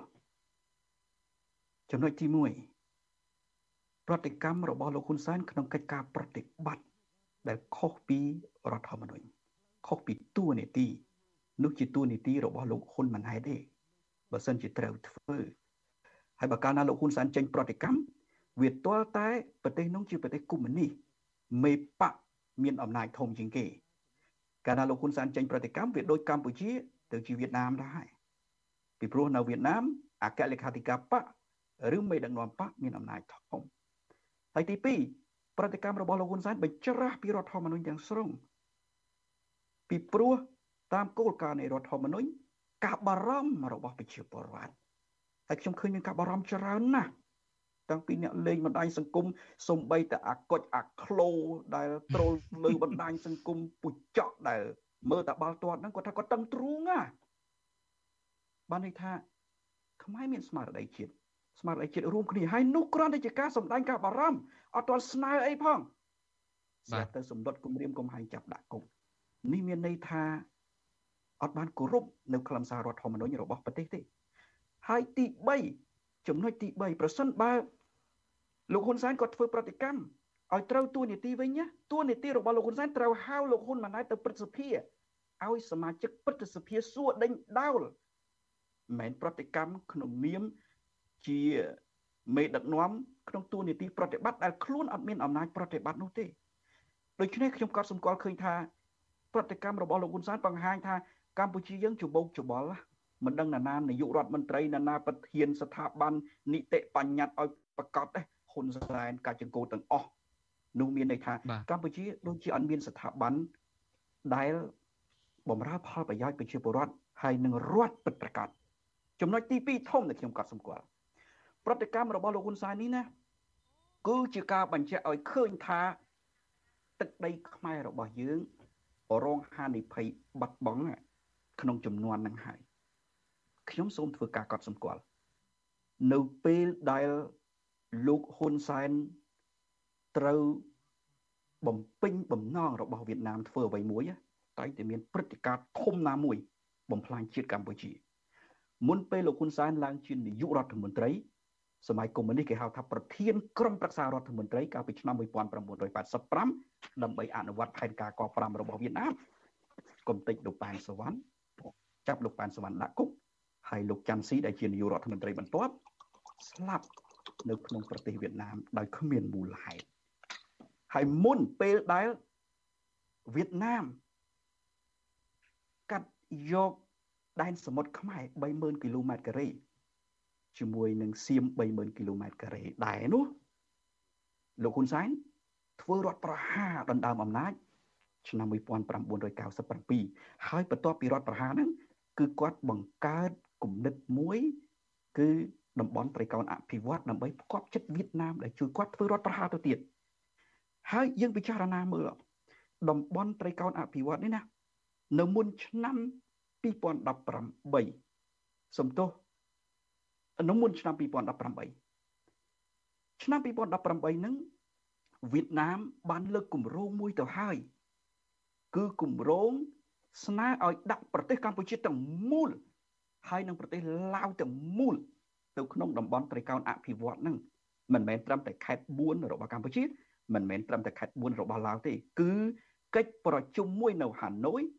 ចំណុចទីមួយប្រតិកម្មរបស់លោកហ៊ុនសែនក្នុងកិច្ចការប្រតិបត្តិដែលខុសពីរដ្ឋធម្មនុញ្ញខុសពីតួនាទីនោះជាតួនាទីរបស់លោកហ៊ុនម៉ាណែតទេបើសិនជាត្រូវធ្វើហើយបើកាលណាលោកហ៊ុនសែនចេញប្រតិកម្មវាទាល់តែប្រទេសនោះជាប្រទេសកុម្មុយនីសមេបកមានអំណាចធំជាងគេកាលណាលោកហ៊ុនសែនចេញប្រតិកម្មវាដូចកម្ពុជាទៅជាវៀតណាមដែរពីព្រោះនៅវៀតណាមអគ្គលេខាធិការបកឬមេដឹកនាំបកមានអំណាចធំហើយទីពីរប្រតិកម្មរបស់លោកហ៊ុនសែនបញ្ច្រាស់ពីរដ្ឋធម្មនុញ្ញទាំងស្រុងពីព្រោះតាមគោលការណ៍នៃរដ្ឋធម្មនុញ្ញការបារម្ភរបស់ប្រជាពលរដ្ឋហើយខ្ញុំឃើញមានការបារម្ភច្រើនណាស់តាំងពីអ្នកលេងបណ្ដាញសង្គមសំបីតែអាកុចអាក្លូដែលត្រូលលើបណ្ដាញសង្គមពុចកដែលមើលតែបាល់ទាត់ហ្នឹងគាត់ថាគាត់តឹងទ្រូងណាបានន័យថាខ្មែរមានស្មារតីជាតិស្មារតីជាតិរួមគ្នាហើយនោះគ្រាន់តែជាការសម្ដែងការបារម្ភអត់ទាន់ស្នើអីផងស្រាប់តែសម្ដុតគំរាមកំហែងចាប់ដាក់គុកនេះមានន័យថាអត់បានគោរពនៅខ្លឹមសាររដ្ឋធម្មនុញ្ញរបស់ប្រទេសទេហើយទីបីចំណុចទីបីប្រសិនបើលោកហ៊ុនសែនគាត់ធ្វើប្រតិកម្មឲ្យត្រូវតួនាទីវិញណាតួនាទីរបស់លោកហ៊ុនសែនត្រូវហៅលោកហ៊ុនម៉ាណែតទៅព្រឹទ្ធសភាឲ្យសមាជិកព្រឹទ្ធសភាសួរដេញដោលមិនមែនប្រតិកម្មក្នុងនាមជាមេដឹកនាំក្នុងតួនាទីប្រតិបត្តិដែលខ្លួនអត់មានអំណាចប្រតិបត្តិនោះទេដូច្នេះខ្ញុំក៏សម្គាល់ឃើញថាប្រតិកម្មរបស់លោកហ៊ុនសែនបង្ហាញថាកម្ពុជាយើងច្បោកច្បល់មិនដឹងណានាយករដ្ឋមន្ត្រីណានាប្រធានស្ថាប័ននីតិបញ្ញត្តិឲ្យប្រកាសទេហ៊ុនសែនកាចង្គោទាំងអស់នោះមានន័យថាកម្ពុជាដូចជាអត់មានស្ថាប័នដែលបម្រើផលប្រយោជន៍ប្រជាពលរដ្ឋហើយនឹងរដ្ឋពិតប្រាកដចំណុចទីពីរធំដែលខ្ញុំក៏សម្គាល់ប្រតិកម្មរបស់លោកហ៊ុនសែននេះណាគឺជាការបញ្ជាក់ឲ្យឃើញថាទឹកដីខ្មែររបស់យើងរងហានិភ័យបាត់បង់ក្នុងចំនួនហ្នឹងហើយខ្ញុំសូមធ្វើការកត់សម្គាល់នៅពេលដែលលោកហ៊ុនសែនត្រូវបំពេញបំណងរបស់វៀតណាមធ្វើអ្វីមួយតែតែមានព្រឹត្តិការណ៍ធំណាមួយបំផ្លាញជាតិកម្ពុជាមុនពេលលោកហ៊ុនសែនឡើងជានាយករដ្ឋមន្ត្រីសម័យកុម្មុយនីសគេហៅថាប្រធានក្រុមប្រឹក្សារដ្ឋមន្ត្រីកាលពីឆ្នាំmột nghìn chín trăm tám mươi lămដើម្បីអនុវត្តផែនការក5របស់វៀតណាមកុំតិចលោកប៉ែនសវណ្ណចាប់លោកប៉ែនសវណ្ណដាក់គុកហើយលោកចាន់ស៊ីដែលជានាយករដ្ឋមន្ត្រីបន្ទាប់ស្លាប់នៅក្នុងប្រទេសវៀតណាមដោយគ្មានមូលហេតុហើយមុនពេលដែលវៀតណាមកាត់យកដែនសមុទ្រខ្មែរba mươiគីឡូម៉ែត្រការ៉េជាមួយនឹងសៀមba mươiគីឡូម៉ែត្រការ៉េដែរនោះលោកហ៊ុនសែនធ្វើរដ្ឋប្រហារដណ្ដើមអំណាចឆ្នាំmột nghìn chín trăm chín mươi bảyហើយបន្ទាប់ពីរដ្ឋប្រហារហ្នឹងគឺគាត់បង្កើតគំនិតមួយគឺតំបន់ត្រីកោណអភិវឌ្ឍដើម្បីផ្គប់ចិត្តវៀតណាមដែលជួយគាត់ធ្វើរដ្ឋប្រហារទៅទៀតហើយយើងពិចារណាមើលតំបន់ត្រីកោណអភិវឌ្ឍនេះណានៅមុនឆ្នាំពីរពាន់ដប់ប្រាំបីសំទោសនៅមុនឆ្នាំពីរពាន់ដប់ប្រាំបីឆ្នាំពីរពាន់ដប់ប្រាំបីហ្នឹងវៀតណាមបានលើកគម្រោងមួយទៅហើយគឺគម្រោងស្នើឲ្យដាក់ប្រទេសកម្ពុជាទាំងមូលហើយនឹងប្រទេសឡាវទាំងមូលទៅក្នុងតំបន់ត្រីកោណអភិវឌ្ឍហ្នឹងមិនមែនត្រឹមតែខេត្តបួនរបស់កម្ពុជាមិនមែនត្រឹមតែខេត្តបួនរបស់ឡាវទេគឺកិច្ចប្រជុំមួយនៅហាណូយ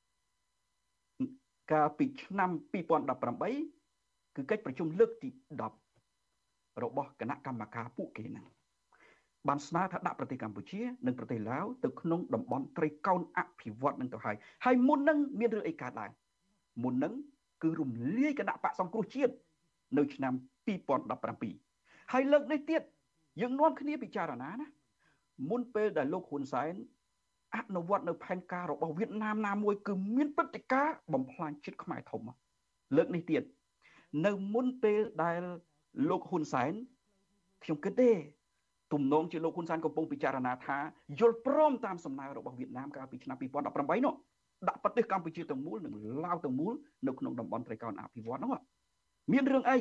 កាលពីឆ្នាំពីរពាន់ដប់ប្រាំបីគឺកិច្ចប្រជុំលើកទីដប់របស់គណៈកម្មការពួកគេហ្នឹងបានស្នើថាដាក់ប្រទេសកម្ពុជានិងប្រទេសឡាវទៅក្នុងតំបន់ត្រីកោណអភិវឌ្ឍនឹងទៅហើយហើយមុននឹងមានរឿងអីកើតឡើងមុននឹងគឺរំលាយគណៈបកសង្គ្រោះជាតិនៅឆ្នាំពីរពាន់ដប់ប្រាំពីរហើយលើកនេះទៀតយើងនាំគ្នាពិចារណាណាមុនពេលដែលលោកហ៊ុនសែនអនុវត្តនៅផែនការរបស់វៀតណាមណាមួយគឺមានព្រឹត្តិការណ៍បំផ្លាញជាតិខ្មែរធំលើកនេះទៀតនៅមុនពេលដែលលោកហ៊ុនសែនខ្ញុំគិតទេទំនងជាលោកហ៊ុនសែនកំពុងពិចារណាថាយល់ព្រមតាមសំណើរបស់វៀតណាមកាលពីឆ្នាំពីរពាន់ដប់ប្រាំបីនោះដាក់ប្រទេសកម្ពុជាទាំងមូលនិងឡាវទាំងមូលនៅក្នុងតំបន់ត្រីកោណអភិវឌ្ឍន៍នោះមានរឿងអី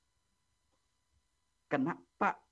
គណៈបក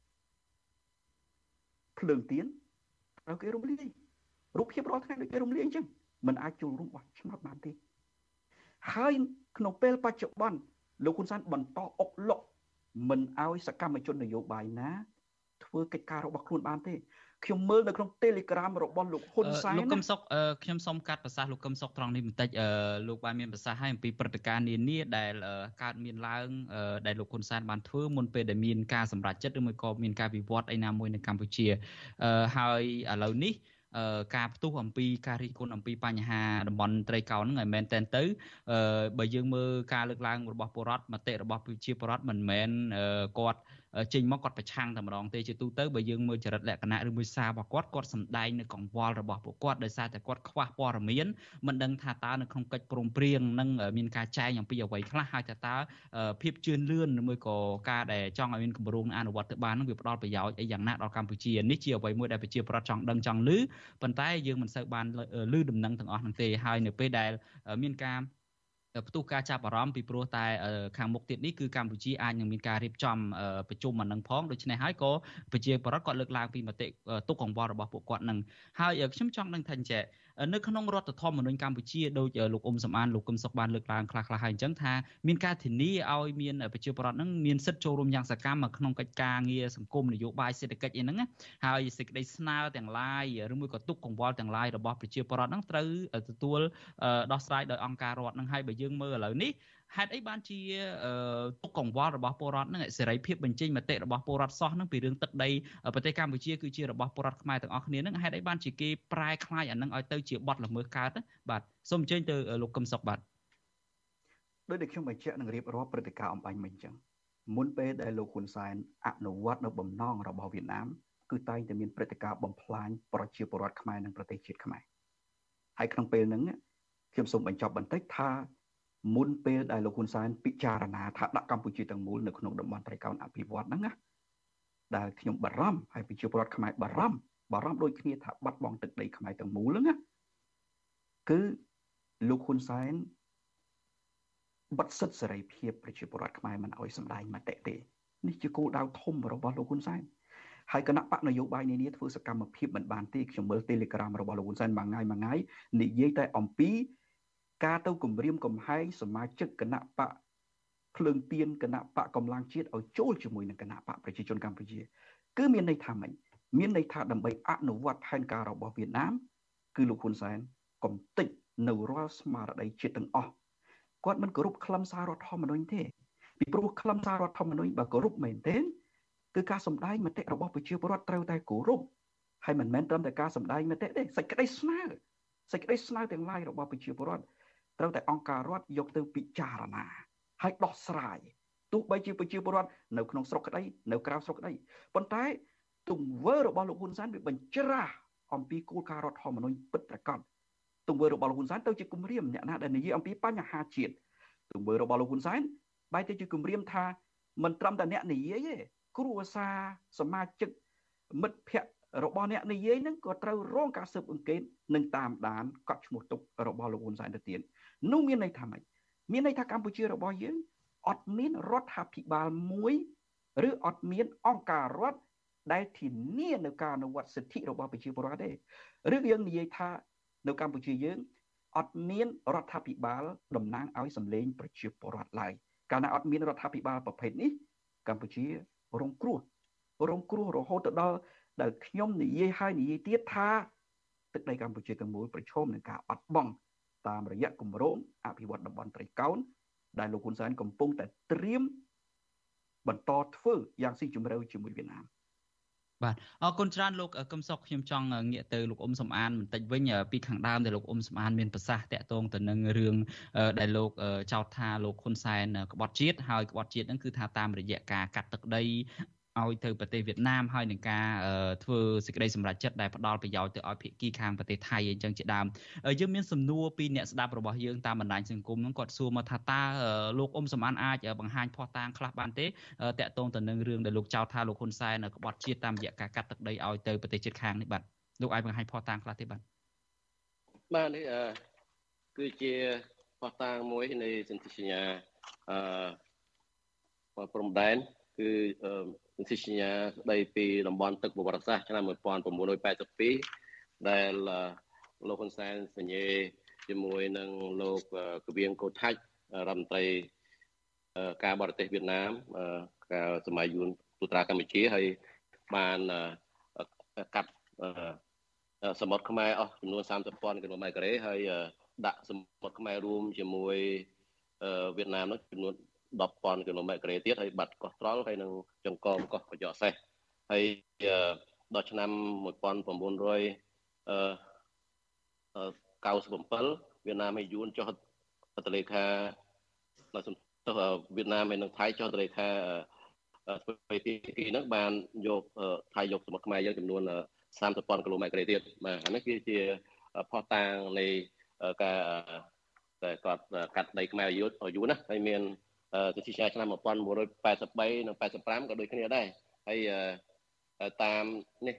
ភ្លើងទៀនត្រូវគេរំលាយរូបភាពរាល់ថ្ងៃដូចគេរំលាយអញ្ចឹងមិនអាចចូលរួមបោះឆ្នោតបានទេហើយក្នុងពេលបច្ចុប្បន្នលោកហ៊ុនសែនបន្តអុកឡុកមិនឲ្យសកម្មជននយោបាយណាធ្វើកិច្ចការរបស់ខ្លួនបានទេខ្ញុំមើលនៅក្នុង Telegram របស់លោកហ៊ុនសែនលោកកឹមសុខខ្ញុំសូមកាត់ប្រសាសន៍លោកកឹមសុខត្រង់នេះបន្តិចលោកបានមានប្រសាសន៍ឲ្យអំពីព្រឹត្តិការណ៍នានាដែលកើតមានឡើងដែលលោកហ៊ុនសែនបានធ្វើមុនពេលដែលមានការសម្រេចចិត្តឬមួយក៏មានការវិវត្តអីណាមួយនៅកម្ពុជាហើយឥឡូវនេះការផ្ទុះអំពីការរិះគន់អំពីបញ្ហាតំបន់ត្រីកោណហ្នឹងឲ្យមែនតែនទៅបើយើងមើលការលើកឡើងរបស់ពលរដ្ឋមតិរបស់ប្រជាពលរដ្ឋមិនមែនគាត់ចេញមកគាត់ប្រឆាំងតែម្ដងទេជាទូទៅបើយើងមើលចរិតលក្ខណៈឬមួយសាររបស់គាត់គាត់សម្ដែងនៅកង្វល់របស់ពួកគាត់ដោយសារតែគាត់ខ្វះព័ត៌មានមិនដឹងថាតើនៅក្នុងកិច្ចព្រមព្រៀងនឹងមានការចែងអំពីអ្វីខ្លះហើយថាតើភាពជឿនលឿនឬមួយក៏ការដែលចង់ឲ្យមានគម្រោងអនុវត្តទៅបាននឹងវាផ្ដល់ប្រយោជន៍អីយ៉ាងណាដល់កម្ពុជានេះជាអ្វីមួយដែលប្រជាពលរដ្ឋចង់ដឹងចង់ឮប៉ុន្តែយើងមិនសូវបានឮដំណឹងទាំងអស់ហ្នឹងទេហើយនៅពេលដែលមានការផ្ទុះការចាប់អារម្មណ៍ពីព្រោះតែខាងមុខទៀតនេះគឺកម្ពុជាអាចនឹងមានការរៀបចំប្រជុំអានឹងផងដូច្នេះហើយក៏ប្រជាពលរដ្ឋគាត់លើកឡើងពីមតិទុកកង្វល់របស់ពួកគាត់នឹងហើយខ្ញុំចង់ដឹងថាអញ្ចឹងនៅក្នុងរដ្ឋធម្មនុញ្ញកម្ពុជាដូចលោកអ៊ុំសំអានលោកកឹមសុខបានលើកឡើងខ្លះៗហើយអញ្ចឹងថាមានការធានាឲ្យមានប្រជាពលរដ្ឋនឹងមានសិទ្ធិចូលរួមយ៉ាងសកម្មក្នុងកិច្ចការងារសង្គមនយោបាយសេដ្ឋកិច្ចអីហ្នឹងហើយសេចក្តីស្នើទាំងឡាយឬមួយក៏ទុកកង្វល់ទាំងឡាយរបស់ប្រជាពលរដ្ឋហ្នឹងត្រូវទទួលដោះស្រាយដោយអង្គការរដ្ឋហ្នឹងហើយបើយើងមើលឥឡូវនេះហេតុអីបានជាទុកកង្វល់របស់ពលរដ្ឋហ្នឹងសេរីភាពបញ្ចេញមតិរបស់ពលរដ្ឋសោះហ្នឹងពីរឿងទឹកដីប្រទេសកម្ពុជាគឺជារបស់ពលរដ្ឋខ្មែរទាំងអស់គ្នាហ្នឹងហេតុអីបានជាគេប្រែក្លាយអាហ្នឹងឲ្យទៅជាបទល្មើសកើតបាទសូមអញ្ជើញទៅលោកកឹមសុខបាទដោយដែលខ្ញុំបញ្ជាក់នឹងរៀបរាប់ព្រឹត្តិការណ៍អំបញ្ញមិញអញ្ចឹងមុនពេលដែលលោកហ៊ុនសែនអនុវត្តនៅបំណងរបស់វៀតណាមគឺតែងតែមានព្រឹត្តិការណ៍បំផ្លាញប្រជាពលរដ្ឋខ្មែរនិងប្រទេសជាតិខ្មែរហើយក្នុងពេលហ្នឹងខ្ញុំសូមបញ្ចប់បន្តិចថាមុនពេលដែលលោកហ៊ុនសែនពិចារណាថាដាក់កម្ពុជាទាំងមូលនៅក្នុងតំបន់ត្រីកោណអភិវឌ្ឍន៍ហ្នឹងណាដែលខ្ញុំបារម្ភហើយប្រជាពលរដ្ឋខ្មែរបារម្ភបារម្ភដូចគ្នាថាបាត់បង់ទឹកដីខ្មែរទាំងមូលហ្នឹងណាគឺលោកហ៊ុនសែនបិទសិទ្ធិសេរីភាពប្រជាពលរដ្ឋខ្មែរមិនអោយសម្ដែងមតិទេនេះជាគោលដៅធំរបស់លោកហ៊ុនសែនហើយគណៈបកនយោបាយនានាធ្វើសកម្មភាពមិនបានទេខ្ញុំមើល Telegram របស់លោកហ៊ុនសែនមួយថ្ងៃមួយថ្ងៃនិយាយតែអំពីការទៅគម្រាមកំហែងសមាជិកគណៈបកភ្លើងទៀនគណៈបកកម្លាំងជាតិឲ្យចូលជាមួយនឹងគណៈបកប្រជាជនកម្ពុជាគឺមានន័យថាម៉េចមានន័យថាដើម្បីអនុវត្តផែនការរបស់វៀតណាមគឺលោកហ៊ុនសែនកំទេចនៅរាល់ស្មារតីជាតិទាំងអស់គាត់មិនគោរពខ្លឹមសាររដ្ឋធម្មនុញ្ញទេពីព្រោះខ្លឹមសាររដ្ឋធម្មនុញ្ញបើគោរពមែនទេគឺការសម្ដែងមតិរបស់ប្រជាពលរដ្ឋត្រូវតែគោរពហើយមិនមែនត្រឹមតែការសម្ដែងមតិទេសេចក្តីស្នើសេចក្តីស្នើទាំងឡាយរបស់ប្រជាពលរដ្ឋត្រូវតែអង្គការរដ្ឋយកទៅពិចារណាហើយដោះស្រាយទោះបីជាប្រជាពលរដ្ឋនៅក្នុងស្រុកក្តីនៅក្រៅស្រុកក្តីប៉ុន្តែទង្វើរបស់លោកហ៊ុនសែនវាបញ្ច្រាស់អំពីគោលការណ៍រដ្ឋធម្មនុញ្ញពិតប្រាកដទង្វើរបស់លោកហ៊ុនសែនទៅជាគំរាមអ្នកណាដែលនិយាយអំពីបញ្ហាជាតិទង្វើរបស់លោកហ៊ុនសែនបែរទៅជាគំរាមថាមិនត្រឹមតែអ្នកនិយាយទេគ្រួសារសមាជិកមិត្តភ័ក្តិរបស់អ្នកនិយាយហ្នឹងក៏ត្រូវរងការស៊ើបអង្កេតនិងតាមដានកត់ឈ្មោះទុករបស់លោកហ៊ុនសែនទៅទៀតនោះមានន័យថាម៉េចមានន័យថាកម្ពុជារបស់យើងអត់មានរដ្ឋាភិបាលមួយឬអត់មានអង្គការរដ្ឋដែលធានានៅការអនុវត្តសិទ្ធិរបស់ប្រជាពលរដ្ឋទេឬយើងនិយាយថានៅកម្ពុជាយើងអត់មានរដ្ឋាភិបាលតំណាងឲ្យសម្លេងប្រជាពលរដ្ឋឡើយកាលណាអត់មានរដ្ឋាភិបាលប្រភេទនេះកម្ពុជារងគ្រោះរងគ្រោះរហូតទៅដល់ដែលខ្ញុំនិយាយហើយនិយាយទៀតថាទឹកដីកម្ពុជាទាំងមូលប្រឈមនឹងការបាត់បង់តាមរយៈគម្រោងអភិវឌ្ឍតំបន់ត្រីកោណដែលលោកហ៊ុនសែនកំពុងតែត្រៀមបន្តធ្វើយ៉ាងស៊ីជម្រៅជាមួយវៀតណាមបាទអរគុណច្រើនលោកកឹមសុខខ្ញុំចង់ងាកទៅលោកអ៊ុំសំអានបន្តិចវិញពីខាងដើមដែលលោកអ៊ុំសំអានមានប្រសាសន៍តាក់ទងទៅនឹងរឿងដែលលោកចោទថាលោកហ៊ុនសែនក្បត់ជាតិហើយក្បត់ជាតិហ្នឹងគឺថាតាមរយៈការកាត់ទឹកដីឲ្យទៅប្រទេសវៀតណាមហើយនឹងការធ្វើសេចក្តីសម្រេចចិត្តដែលផ្ដល់ប្រយោជន៍ទៅឲ្យភាគីខាងប្រទេសថៃអញ្ចឹងជាដើមយើងមានសំណួរពីអ្នកស្ដាប់របស់យើងតាមបណ្ដាញសង្គមហ្នឹងគាត់សួរមកថាតើលោកអ៊ុំសំអានអាចបង្ហាញភស្តុតាងខ្លះបានទេតាក់ទងទៅនឹងរឿងដែលលោកចោទថាលោកហ៊ុនសែនក្បត់ជាតិតាមរយៈការកាត់ទឹកដីឲ្យទៅប្រទេសជិតខាងនេះបាទលោកអាចបង្ហាញភស្តុតាងខ្លះទេបាទបាទនេះគឺជាភស្តុតាងមួយនៃសន្ធិសញ្ញាអឺព្រំដែនគឺសន្ធិសញ្ញាស្ដីពីតំបន់ទឹកប្រវត្តិសាស្ត្រឆ្នាំmột nghìn chín trăm tám mươi haiដែលលោកហ៊ុនសែនសញ្ញេជាមួយនឹងលោកកវៀងកូថាច់រដ្ឋមន្ត្រីការបរទេសវៀតណាមកាលសម័យយួនទូត្រាកម្ពុជាហើយបានកាត់សមុទ្រខ្មែរអស់ចំនួន三十ពាន់គីឡូម៉ែត្រការ៉េហើយដាក់សមុទ្រខ្មែររួមជាមួយវៀតណាមនោះចំនួនដប់ពាន់គីឡូម៉ែត្រការ៉េទៀតហើយបាត់កោះត្រល់ហើយនឹងចង្កមកោះកញ្ចក់សេះហើយដល់ឆ្នាំmột nghìn chín trăm chín mươiវៀតណាមហើយយួនចុះហត្ថលេខាដល់សំទោសវៀតណាមហើយនឹងថៃចុះហត្ថលេខាស្វ័យភាគីហ្នឹងបានយកថៃយកសមុទ្រខ្មែរយើងចំនួន三十ពាន់គីឡូម៉ែត្រការ៉េទៀតបាទអានេះគឺជាផុសតាងនៃការតែគាត់កាត់ដីខ្មែរយួនយួនណាហើយមានទិសឆ្នាំmột nghìn chín trăm tám mươi baនិង八十五ក៏ដូចគ្នាដែរហើយតាមនេះ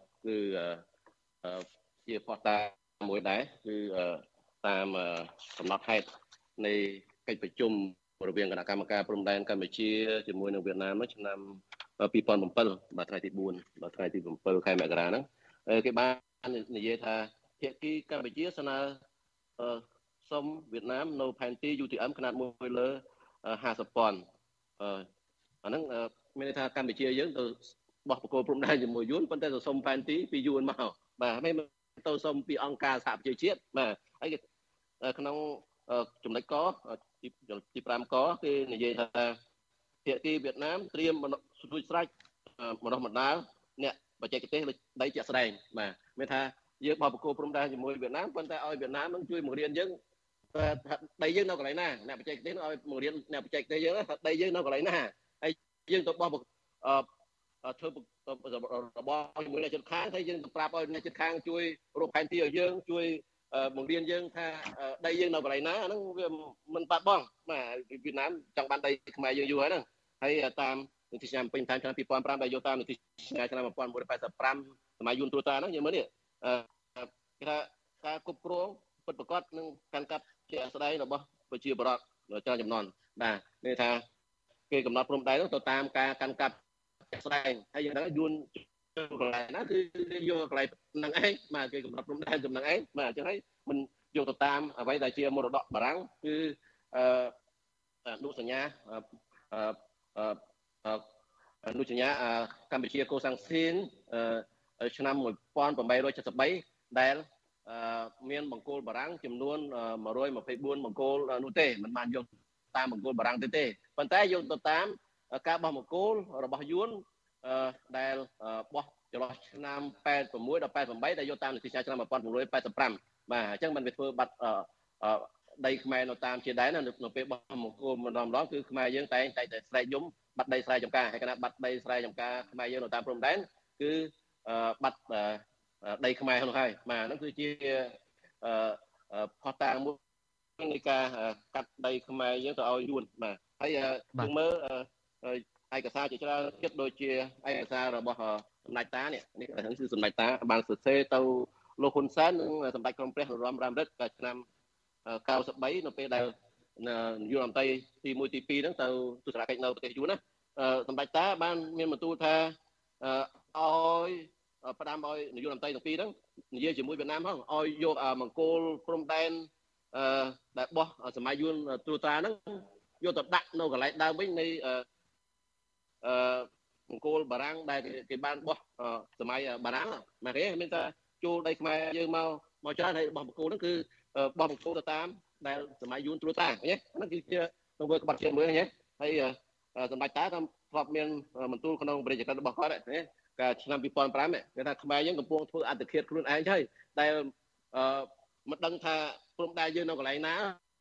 គឺជាផុសតាងមួយដែរគឺតាមកំណត់ហេតុនៃកិច្ចប្រជុំរវាងគណៈកម្មការព្រំដែនកម្ពុជាជាមួយនឹងវៀតណាមនោះឆ្នាំពីរពាន់bảyបាទថ្ងៃទីbốnដល់ថ្ងៃទី7ខែមករាហ្នឹងគេបាននិយាយថាភាគីកម្ពុជាស្នើសុំវៀតណាមនៅផែនទី ยู ที เอ็ม ຂະຫນາດមួយលើห้าสิบពាន់អាហ្នឹងមានន័យថាកម្ពុជាយើងទៅបោះបកគោព្រំដែនជាមួយយួនប៉ុន្តែទៅសុំផែនទីពីយួនមកបាទមិនទៅសុំពីអង្គការសហប្រជាជាតិបាទហើយក្នុងចំណុចកទី5កគេនិយាយថាភាគីវៀតណាមត្រៀមរួចស្រេចបណ្ដុះបណ្ដាលអ្នកបច្ចេកទេសដីជាក់ស្ដែងបាទមានថាយើងបោះបកគោព្រំដែនជាមួយវៀតណាមប៉ុន្តែឲ្យវៀតណាមនឹងជួយបង្រៀនយើងដីយើងនៅកន្លែងណាអ្នកបច្ចេកទេសឲ្យបង្រៀនអ្នកបច្ចេកទេសយើងថាដីយើងនៅកន្លែងណាហើយយើងទៅបោះអឺធ្វើរបស់ជាមួយអ្នកជិតខាងហើយយើងទៅប្រាប់ឲ្យអ្នកជិតខាងជួយរកផែនទីឲ្យយើងជួយបង្រៀនយើងថាដីយើងនៅកន្លែងណាហ្នឹងវាមិនបាត់បង់បាទវៀតណាមចង់បានដីខ្មែរយើងយូរហើយហ្នឹងហើយតាមនីតិឆ្នាំពេញតាមឆ្នាំពីរពាន់5ដែលយកតាមនីតិឆ្នាំmột nghìn chín trăm tám mươi lămសម័យយួនត្រួតត្រាហ្នឹងយើងមើលនេះគេថាការគ្រប់គ្រងពិតប្រាកដនឹងការកាត់ជាស្ដែងរបស់ប្រជាពលរដ្ឋច្រើនចំនួនបាទនេះថាគេកំណត់ព្រំដែនទៅតាមការកាន់កាប់ស្ដែងហើយយើងដឹងយួនកន្លែងណាគឺយកកន្លែងហ្នឹងឯងបាទគេកំណត់ព្រំដែនចំណឹងឯងបាទអញ្ចឹងហើយមិនយកទៅតាមអ្វីដែលជាមរតកបារាំងគឺអឺអនុសញ្ញាអឺអនុសញ្ញាកម្ពុជាកូសាំងស៊ីនឆ្នាំmột nghìn tám trăm bảy mươi baដែលមានបង្គោលបារាំងចំនួនmột trăm hai mươi tưបង្គោលនោះទេមិនបានយកតាមបង្គោលបារាំងទេទេប៉ុន្តែយកទៅតាមការបោះបង្គោលរបស់យួនដែលបោះចន្លោះឆ្នាំ八十六ដល់八十八ដែលយកតាមនីតិឆ្នាំmột nghìn chín trăm tám mươi lămបាទអញ្ចឹងมันវាធ្វើបាត់ដីខ្មែរនៅតាមជាដែរនៅពេលបោះបង្គោលម្ដងម្ដងគឺខ្មែរយើងតែងតែស្រែកយំបាត់ដីស្រែចម្ការហើយគណៈបាត់ដីស្រែចម្ការខ្មែរយើងនៅតាមព្រំដែនគឺបាត់ដីខ្មែរនោះហើយបាទហ្នឹងគឺជាផុសតាងមួយនៃការកាត់ដីខ្មែរយើងទៅឲ្យយួនបាទហើយយើងមើលឯកសារជាច្រើនទៀតដូចជាឯកសាររបស់សម្ដេចតានេះនេះគឺសម្ដេចតាបានសរសេរទៅលោកហ៊ុនសែននិងសម្ដេចក្រមព្រះនរោត្តមរណរដ្ឋកាលឆ្នាំ93នៅពេលដែលនាយករដ្ឋមន្ត្រីទី1ទី2ហ្នឹងទៅទស្សនកិច្ចនៅប្រទេសយួនណាសម្ដេចតាបានមានបន្ទូលថាឲ្យផ្ដាំឲ្យនាយករដ្ឋមន្ត្រីទាំងពីរហ្នឹងនិយាយជាមួយវៀតណាមផងឲ្យយកមង្គលព្រំដែនអឺដែលបោះសម័យយួនត្រួតត្រាហ្នឹងយកទៅដាក់នៅកន្លែងដើមវិញនៃអឺមង្គលបារាំងដែលគេបានបោះសម័យបារាំងមកគេមានថាចូលដីខ្មែរយើងមកមកច្រើនហើយបោះមង្គលហ្នឹងគឺបោះមង្គលទៅតាមដែលសម័យយួនត្រួតត្រាឃើញទេហ្នឹងគឺជាទង្វើក្បត់ជាតិមួយហ្នឹងហើយសម្ដេចតាក៏ធ្លាប់មានបន្ទូលក្នុងព្រះរាជក្រឹត្យរបស់គាត់ហ្នឹងកាលឆ្នាំពីរពាន់ប្រាំគេថាខ្មែរយើងកំពុងធ្វើអត្តឃាតខ្លួនឯងហើយដែលមិនដឹងថាព្រំដែនយើងនៅកន្លែងណា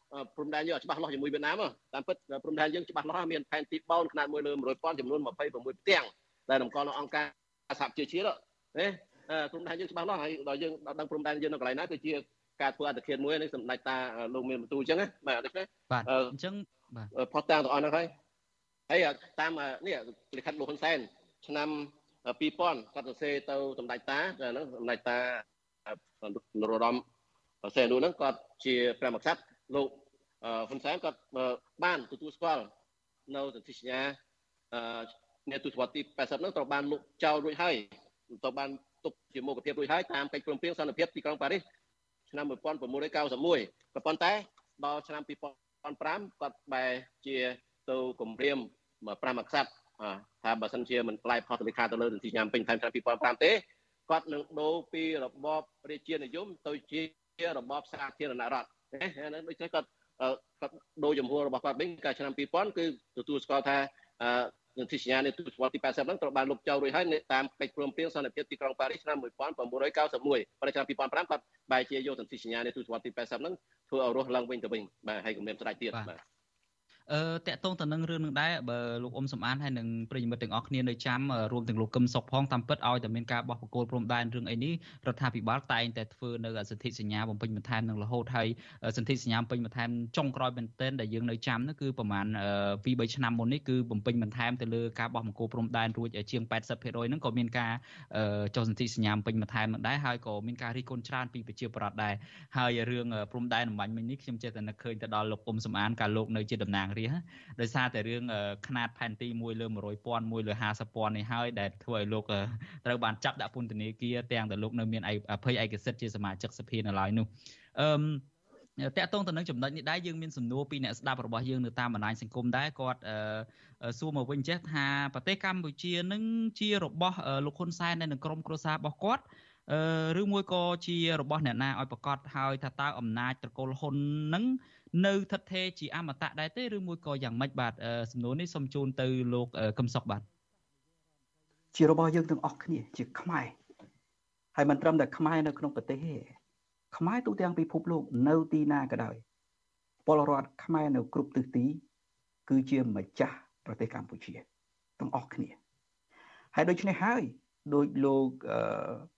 ព្រំដែនយើងច្បាស់លាស់ជាមួយវៀតណាមតាមពិតព្រំដែនយើងច្បាស់លាស់មានផែនទីបោនຂະຫນາດមួយលើមួយរយពាន់ចំនួនยี่สิบหกផ្ទាំងដែលតម្កល់នៅអង្គការសហប្រជាជាតិណាព្រំដែនយើងច្បាស់លាស់ហើយដល់យើងដល់ដឹងព្រំដែនយើងនៅកន្លែងណាគឺជាការធ្វើអត្តឃាតមួយនេះសម្ដេចតាលោកមានបន្ទូលអញ្ចឹងណាបាទដូច្នេះបាទអញ្ចឹងបាទផុសតាំងទាំងអស់ហ្នឹងហើយហើយតាមនេះលិខិតលោកហ៊ុនសែនឆ្នាំពីរពាន់គាត់សរសេរទៅសម្ដេចតាហ្នឹងសម្ដេចតានរោត្តមសីហនុហ្នឹងគាត់ជាព្រះមហាក្សត្រលោកហ៊ុនសែនគាត់បានទទួលស្គាល់នៅសន្ធិសញ្ញានៃទសវត្សរ៍ទីแปดสิบហ្នឹងត្រូវបានលោកចោលរួចហើយត្រូវបានទុកជាមុខភាពរួចហើយតាមកិច្ចព្រមព្រៀងសន្តិភាពទីក្រុងប៉ារីសឆ្នាំmột nghìn chín trăm chín mươi mốtក៏ប៉ុន្តែដល់ឆ្នាំពីរពាន់ប្រាំគាត់បែរជាទៅគម្រាមព្រះមហាក្សត្រថាបើសិនជាមិនផ្លាយផុតទៅខាទៅលើសន្ធិសញ្ញាពេញឆ្នាំពីរពាន់ប្រាំទេគាត់នឹងដូរពីរបបរាជានិយមទៅជារបបសាធារណរដ្ឋណាដូច្នេះគាត់គាត់ដូរចំហរបស់គាត់វិញកាលឆ្នាំពីរពាន់គឺទទួលស្គាល់ថាសន្ធិសញ្ញានៃទសវត្សរ៍ទីแปดสิบហ្នឹងត្រូវបានលុបចោលរួចហើយតាមកិច្ចព្រមព្រៀងសន្តិភាពទីក្រុងប៉ារីសឆ្នាំmột nghìn chín trăm chín mươi mốtប៉ុន្តែឆ្នាំពីរពាន់ប្រាំគាត់បែរជាយកសន្ធិសញ្ញានៃទសវត្សរ៍ទីแปดสิบហ្នឹងធ្វើឲ្យរស់ឡើងវិញទៅវិញបាទហើយគម្រាមស្ដេចទៀតបាទអឺតកតងទៅនឹងរឿងនឹងដែរបើលោកអ៊ុំសំអានហើយនឹងប្រិយមិត្តទាំងអស់គ្នានៅចាំរួមទាំងលោកកឹមសុខផងតាមពិតឲ្យតែមានការបោះបកគោលព្រំដែនរឿងអីនេះរដ្ឋាភិបាលតែងតែធ្វើនៅសន្ធិសញ្ញាបំពេញបន្ថែមនឹងរហូតហើយសន្ធិសញ្ញាបំពេញបន្ថែមចុងក្រោយមែនទែនដែលយើងនៅចាំនោះគឺប្រហែលពីរបីឆ្នាំមុននេះគឺបំពេញបន្ថែមទៅលើការបោះបកគោលព្រំដែនរួចជាងแปดสิบភាគរយហ្នឹងក៏មានការចុះសន្ធិសញ្ញាបំពេញបន្ថែមនឹងដែរហើយក៏មានការរិះគន់ច្រើនពីប្រជាពលរដ្ឋដែរហើយរឿងព្រំដែនអំបញ្ញមិញនេះខ្ញុំចេះតែនឹកឃើញទៅដល់លោកអ៊ុំសំអានកាលលោកនៅជាតំណាងរាស្ត្រដោយសារតែរឿងຂະຫນាតផែនទីមួយលើមួយរយពាន់មួយលើห้าสิบពាន់នេះហើយដែលធ្វើឲ្យលោកត្រូវបានចាប់ដាក់ពន្ធនាគារទាំងតែលោកនៅមានអភ័យឯកសិទ្ធិជាសមាជិកសភានៅឡើយនោះអឺតកតងទៅនឹងចំណុចនេះដែរយើងមានសំណួរពីអ្នកស្ដាប់របស់យើងនៅតាមបណ្ដាញសង្គមដែរគាត់សួរមកវិញចេះថាប្រទេសកម្ពុជានឹងជារបស់លោកហ៊ុនសែននៅក្នុងក្រុមគ្រួសាររបស់គាត់ឬមួយក៏ជារបស់អ្នកណាឲ្យប្រកាសហើយថាតើអំណាចត្រកូលហ៊ុននឹងនៅស្ថិតថេរជាអមតៈដែរទេឬមួយក៏យ៉ាងម៉េចបាទសំណួរនេះសូមជូនទៅលោកកឹមសុខបាទជារបស់យើងទាំងអស់គ្នាជាខ្មែរហើយមិនត្រឹមតែខ្មែរនៅក្នុងប្រទេសទេខ្មែរទូទាំងពិភពលោកនៅទីណាក៏ដោយពលរដ្ឋខ្មែរនៅគ្រប់ទិសទីគឺជាម្ចាស់ប្រទេសកម្ពុជាទាំងអស់គ្នាហើយដូច្នេះហើយដោយលោកអឺ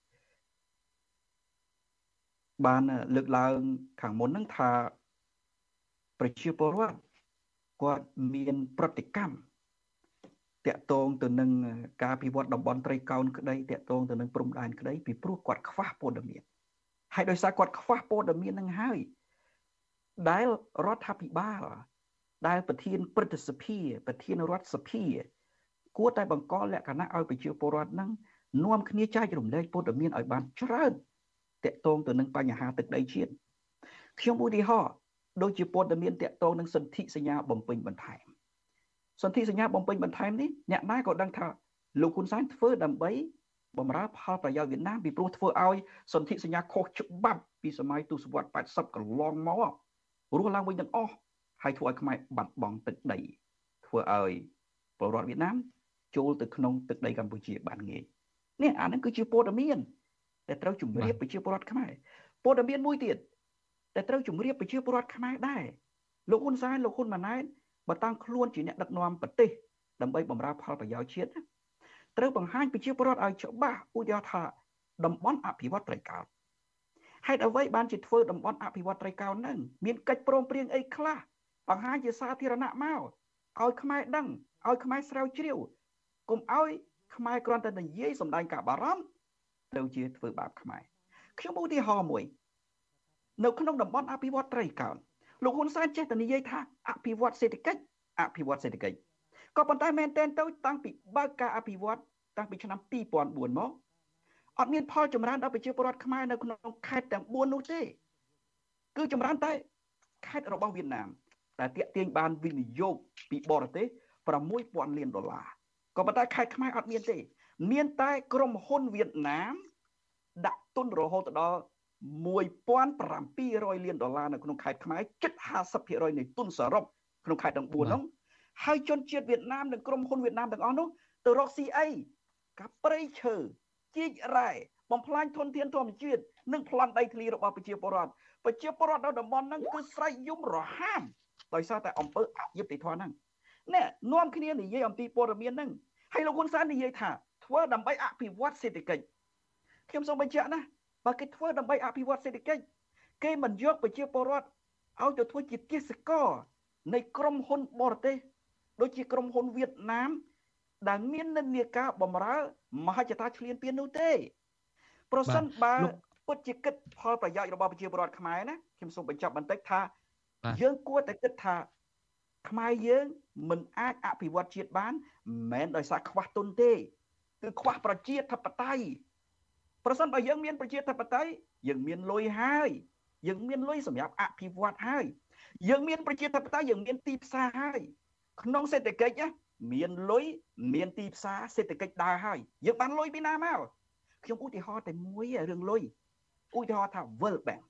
បានលើកឡើងខាងមុនហ្នឹងថាប្រជាពលរដ្ឋគាត់មានប្រតិកម្មតាក់ទងទៅនឹងការពិវត្តតំបន់ត្រីកោណក្តីតាក់ទងទៅនឹងព្រំដែនក្តីពីព្រោះគាត់ខ្វះព័ត៌មានហើយដោយសារគាត់ខ្វះព័ត៌មាននឹងហើយដែលរដ្ឋាភិបាលដែលប្រធានព្រឹទ្ធសភាប្រធានរដ្ឋសភាគួរតែបង្កលក្ខណៈឲ្យប្រជាពលរដ្ឋនឹងនាំគ្នាចែករំលែកព័ត៌មានឲ្យបានច្រើនតាក់ទងទៅនឹងបញ្ហាទឹកដីជាតិខ្ញុំឧទាហរណ៍ដូចជាព័ត៌មានតាក់ទងនឹងសន្ធិសញ្ញាបំពេញបន្ថែមសន្ធិសញ្ញាបំពេញបន្ថែមនេះអ្នកណាក៏ដឹងថាលោកហ៊ុនសែនធ្វើដើម្បីបម្រើផលប្រយោជន៍វៀតណាមពីព្រោះធ្វើឲ្យសន្ធិសញ្ញាខុសច្បាប់ពីសម័យទសវត្សរ៍แปดสิบកន្លងមករស់ឡើងវិញទាំងអស់ហើយធ្វើឲ្យខ្មែរបាត់បង់ទឹកដីធ្វើឲ្យពលរដ្ឋវៀតណាមចូលទៅក្នុងទឹកដីកម្ពុជាបានងាយនេះអានឹងគឺជាព័ត៌មានដែលត្រូវជម្រាបប្រជាពលរដ្ឋខ្មែរព័ត៌មានមួយទៀតតែត្រូវជម្រាបប្រជាពលរដ្ឋខ្មែរដែរលោកហ៊ុនសែនលោកហ៊ុនម៉ាណែតបើតាំងខ្លួនជាអ្នកដឹកនាំប្រទេសដើម្បីបម្រើផលប្រយោជន៍ជាតិត្រូវបង្ហាញប្រជាពលរដ្ឋឲ្យច្បាស់ឧទាហរណ៍ថាតំបន់អភិវឌ្ឍត្រីកោណហេតុអ្វីបានជាធ្វើតំបន់អភិវឌ្ឍត្រីកោណហ្នឹងមានកិច្ចព្រមព្រៀងអីខ្លះបង្ហាញជាសាធារណៈមកឲ្យខ្មែរដឹងឲ្យខ្មែរស្រាវជ្រាវកុំឲ្យខ្មែរគ្រាន់តែនិយាយសម្ដែងការបារម្ភទៅជាធ្វើបាបខ្មែរខ្ញុំឧទាហរណ៍មួយនៅក្នុងតំបន់អភិវឌ្ឍត្រីកោណលោកហ៊ុនសែនចេះតែនិយាយថាអភិវឌ្ឍសេដ្ឋកិច្ចអភិវឌ្ឍសេដ្ឋកិច្ចក៏ប៉ុន្តែមែនទែនទៅតាំងពីបើកការអភិវឌ្ឍតាំងពីឆ្នាំពីរពាន់បួនមកអត់មានផលចម្រើនដល់ប្រជាពលរដ្ឋខ្មែរនៅក្នុងខេត្តទាំងបួននោះទេគឺចម្រើនតែខេត្តរបស់វៀតណាមតែទាក់ទាញបានវិនិយោគពីបរទេសប្រាំមួយពាន់លានដុល្លារក៏ប៉ុន្តែខេត្តខ្មែរអត់មានទេមានតែក្រុមហ៊ុនវៀតណាមដាក់ទុនរហូតដល់មួយពាន់ប្រាំពីររយលានដុល្លារនៅក្នុងខេត្តខ្មែរជិតห้าสิบភាគរយនៃទុនសរុបក្នុងខេត្តទាំងបួននោះហើយជនជាតិវៀតណាមនិងក្រុមហ៊ុនវៀតណាមទាំងអស់នោះទៅរកស៊ីអីកាប់ព្រៃឈើជីករ៉ែបំផ្លាញធនធានធម្មជាតិនិងប្លន់ដីធ្លីរបស់ប្រជាពលរដ្ឋប្រជាពលរដ្ឋនៅតំបន់ហ្នឹងគឺស្រែកយំរហាមដោយសារតែអំពើអយុត្តិធម៌ហ្នឹងនេះនាំគ្នានិយាយអំពីព័ត៌មានហ្នឹងហើយលោកហ៊ុនសែននិយាយថាធ្វើដើម្បីអភិវឌ្ឍសេដ្ឋកិច្ចខ្ញុំសូមបញ្ជាក់ណាបើគេធ្វើដើម្បីអភិវឌ្ឍសេដ្ឋកិច្ចគេមិនយកប្រជាពលរដ្ឋឲ្យទៅធ្វើជាទេសកលនៃក្រុមហ៊ុនបរទេសដូចជាក្រុមហ៊ុនវៀតណាមដែលមាននិន្នាការបម្រើមហិច្ឆតាឈ្លានពាននោះទេប្រសិនបើពិតជាគិតផលប្រយោជន៍របស់ប្រជាពលរដ្ឋខ្មែរណាខ្ញុំសូមបញ្ចប់បន្តិចថាយើងគួរតែគិតថាខ្មែរយើងមិនអាចអភិវឌ្ឍជាតិបានមិនមែនដោយសារខ្វះទុនទេគឺខ្វះប្រជាធិបតេយ្យប្រសិនបើយើងមានប្រជាធិបតេយ្យយើងមានលុយហើយយើងមានលុយសម្រាប់អភិវឌ្ឍហើយយើងមានប្រជាធិបតេយ្យយើងមានទីផ្សារហើយក្នុងសេដ្ឋកិច្ចមានលុយមានទីផ្សារសេដ្ឋកិច្ចដើរហើយយើងបានលុយពីណាមកខ្ញុំឧទាហរណ៍តែមួយរឿងលុយឧទាហរណ៍ថា World Bank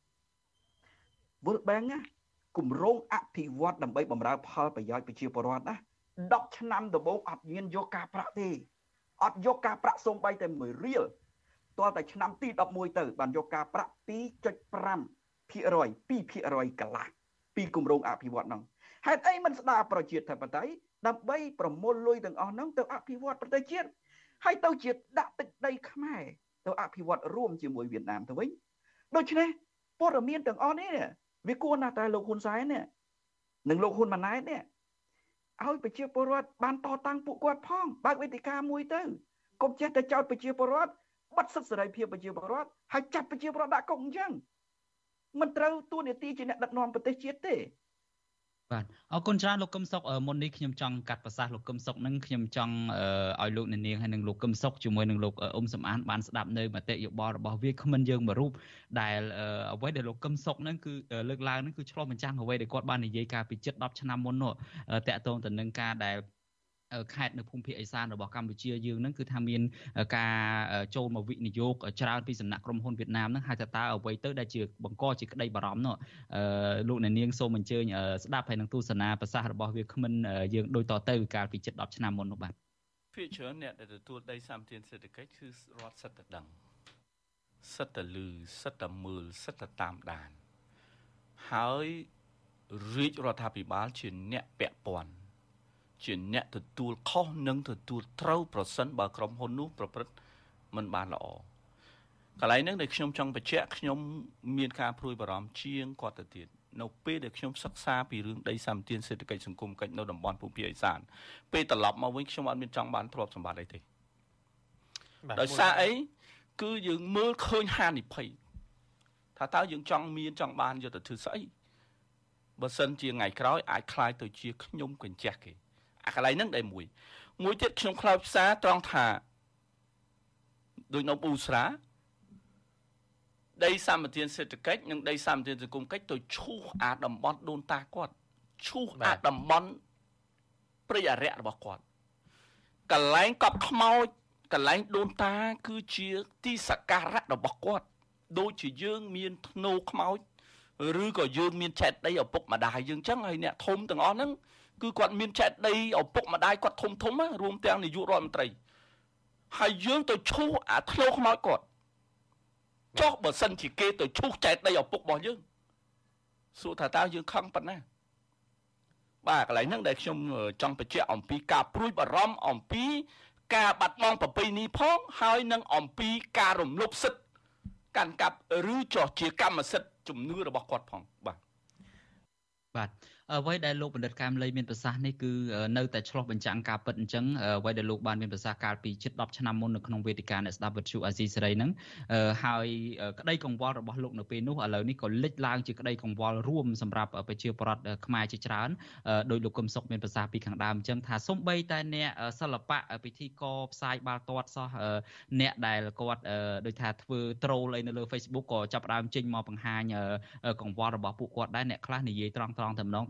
World Bank ណាគម្រោងអភិវឌ្ឍដើម្បីបម្រើផលប្រយោជន៍ប្រជាពលរដ្ឋណាដប់ឆ្នាំដំបូងអត់មានយកការប្រាក់ទេអត់យកការប្រាក់សូម្បីតែមួយរៀលទាល់តែឆ្នាំទីដប់មួយទៅបានយកការប្រាក់ ពីរចុចប្រាំភាគរយ ពីរភាគរយកន្លះពីគម្រោងអភិវឌ្ឍហ្នឹងហេតុអីមិនស្ដារប្រជាធិបតេយ្យដើម្បីប្រមូលលុយទាំងអស់ហ្នឹងទៅអភិវឌ្ឍប្រទេសជាតិហើយទៅជាដាក់ទឹកដីខ្មែរទៅអភិវឌ្ឍរួមជាមួយវៀតណាមទៅវិញដូច្នេះព័ត៌មានទាំងអស់នេះវាគួរណាស់តែលោកហ៊ុនសែននេះនិងលោកហ៊ុនម៉ាណែតនេះឲ្យប្រជាពលរដ្ឋបានតតាំងពួកគាត់ផងបើកវេទិកាមួយទៅកុំចេះតែចោទប្រជាពលរដ្ឋបាត់សិទ្ធិសេរីភាពប្រជាពលរដ្ឋហើយចាប់ប្រជាពលរដ្ឋដាក់គុកអញ្ចឹងមិនត្រូវតួនាទីជាអ្នកដឹកនាំប្រទេសជាតិទេបាទអរគុណច្រើនលោកកឹមសុខមុននេះខ្ញុំចង់កាត់ប្រសាសន៍លោកកឹមសុខនឹងខ្ញុំចង់ឲ្យលោកអ្នកនាងហើយនឹងលោកកឹមសុខជាមួយនឹងលោកអ៊ុំសំអានបានស្ដាប់នៅមតិយោបល់របស់វាគ្មិនយើងមួយរូបដែលអ្វីដែលលោកកឹមសុខនឹងគឺលើកឡើងនឹងគឺឆ្លុះបញ្ចាំងអ្វីដែលគាត់បាននិយាយកាលពីជិតដប់ឆ្នាំមុននោះតាក់ទងទៅនឹងការដែលខេត្តនៅភូមិភាគឥសានរបស់កម្ពុជាយើងហ្នឹងគឺថាមានការចូលមកវិនិយោគច្រើនពីសំណាក់ក្រុមហ៊ុនវៀតណាមហ្នឹងហើយតើតើអ្វីទៅដែលជាបង្កជាក្តីបារម្ភនោះលោកអ្នកនាងសូមអញ្ជើញស្ដាប់ហើយនឹងទស្សនាប្រសាសន៍របស់វាគ្មិនយើងដូចតទៅកាលពីជិតដប់ឆ្នាំមុននោះបាទភាគច្រើនអ្នកដែលទទួលដីសម្បត្តិសេដ្ឋកិច្ចគឺរដ្ឋសិទ្ធិដឹងសិទ្ធិលឺសិទ្ធិមើលសិទ្ធិតាមដានហើយរាជរដ្ឋាភិបាលជាអ្នកពាក់ព័ន្ធជាអ្នកទទួលខុសនិងទទួលត្រូវប្រសិនបើក្រុមហ៊ុននោះប្រព្រឹត្តមិនបានល្អកន្លែងហ្នឹងដែលខ្ញុំចង់បញ្ជាក់ខ្ញុំមានការព្រួយបារម្ភជាងគាត់ទៅទៀតនៅពេលដែលខ្ញុំសិក្សាពីរឿងដីសម្បត្តិសេដ្ឋកិច្ចសង្គមកិច្ចនៅតំបន់ភូមិភាគឦសានពេលត្រឡប់មកវិញខ្ញុំអត់មានចង់បានទ្រព្យសម្បត្តិអីទេដោយសារអីគឺយើងមើលឃើញហានិភ័យថាតើយើងចង់មានចង់បានយកទៅធ្វើស្អីបើសិនជាថ្ងៃក្រោយអាចคล้ายទៅជាខ្ញុំកញ្ចះគេអាកន្លែងហ្នឹងដែលមួយមួយទៀតខ្ញុំខ្លោចផ្សារត្រង់ថាដូចនៅប៊ូស្រាដីសម្បត្តិសេដ្ឋកិច្ចនិងដីសម្បត្តិសង្គមកិច្ចទៅឈូសអាតំបន់ដូនតាគាត់ឈូសអាតំបន់ព្រៃអរិយរបស់គាត់កន្លែងកប់ខ្មោចកន្លែងដូនតាគឺជាទីសក្ការៈរបស់គាត់ដូចជាយើងមានធ្នូខ្មោចឬក៏យើងមានចែកដីឪពុកម្ដាយយើងចឹងហើយអ្នកធំទាំងអស់ហ្នឹងគឺគាត់មានចែកដីឪពុកម្ដាយគាត់ធំធំរួមទាំងនាយករដ្ឋមន្ត្រីហើយយើងទៅឈូសអាធ្នូខ្មោចគាត់ចុះបើសិនជាគេទៅឈូសចែកដីឪពុករបស់យើងសួរថាតើយើងខឹងប៉ុណ្ណាបាទកន្លែងហ្នឹងដែលខ្ញុំចង់បញ្ជាក់អំពីការព្រួយបារម្ភអំពីការបាត់បង់ប្រពៃណីផងហើយនឹងអំពីការរំលោភសិទ្ធិកាន់កាប់ឬចោះជាកម្មសិទ្ធិជំនឿរបស់គាត់ផងបាទបាទអ្វីដែលលោកបណ្ឌិតកែមលីមានប្រសាសន៍នេះគឺនៅតែឆ្លោះបញ្ចាំងការពិតអញ្ចឹងអ្វីដែលលោកបានមានប្រសាសន៍កាលពីជិតដប់ឆ្នាំមុននៅក្នុងវេទិកាអ្នកស្ដាប់វិទ្យុអាស៊ីសេរីហ្នឹងហើយក្តីកង្វល់របស់លោកនៅពេលនោះឥឡូវនេះក៏លេចឡើងជាក្តីកង្វល់រួមសម្រាប់ប្រជាពលរដ្ឋខ្មែរជាច្រើនដោយលោកកឹមសុខមានប្រសាសន៍ពីខាងដើមអញ្ចឹងថាសូម្បីតែអ្នកសិល្បៈពិធីករផ្សាយបាល់ទាត់សោះអ្នកដែលគាត់ដូចថាធ្វើត្រូលអីនៅលើ Facebook ក៏ចាប់ផ្ដើមចេញមកបង្ហាញកង្វល់របស់ពួកគាត់ដែរអ្នកខ្លះនិយាយត្រង់ៗតែម្ដង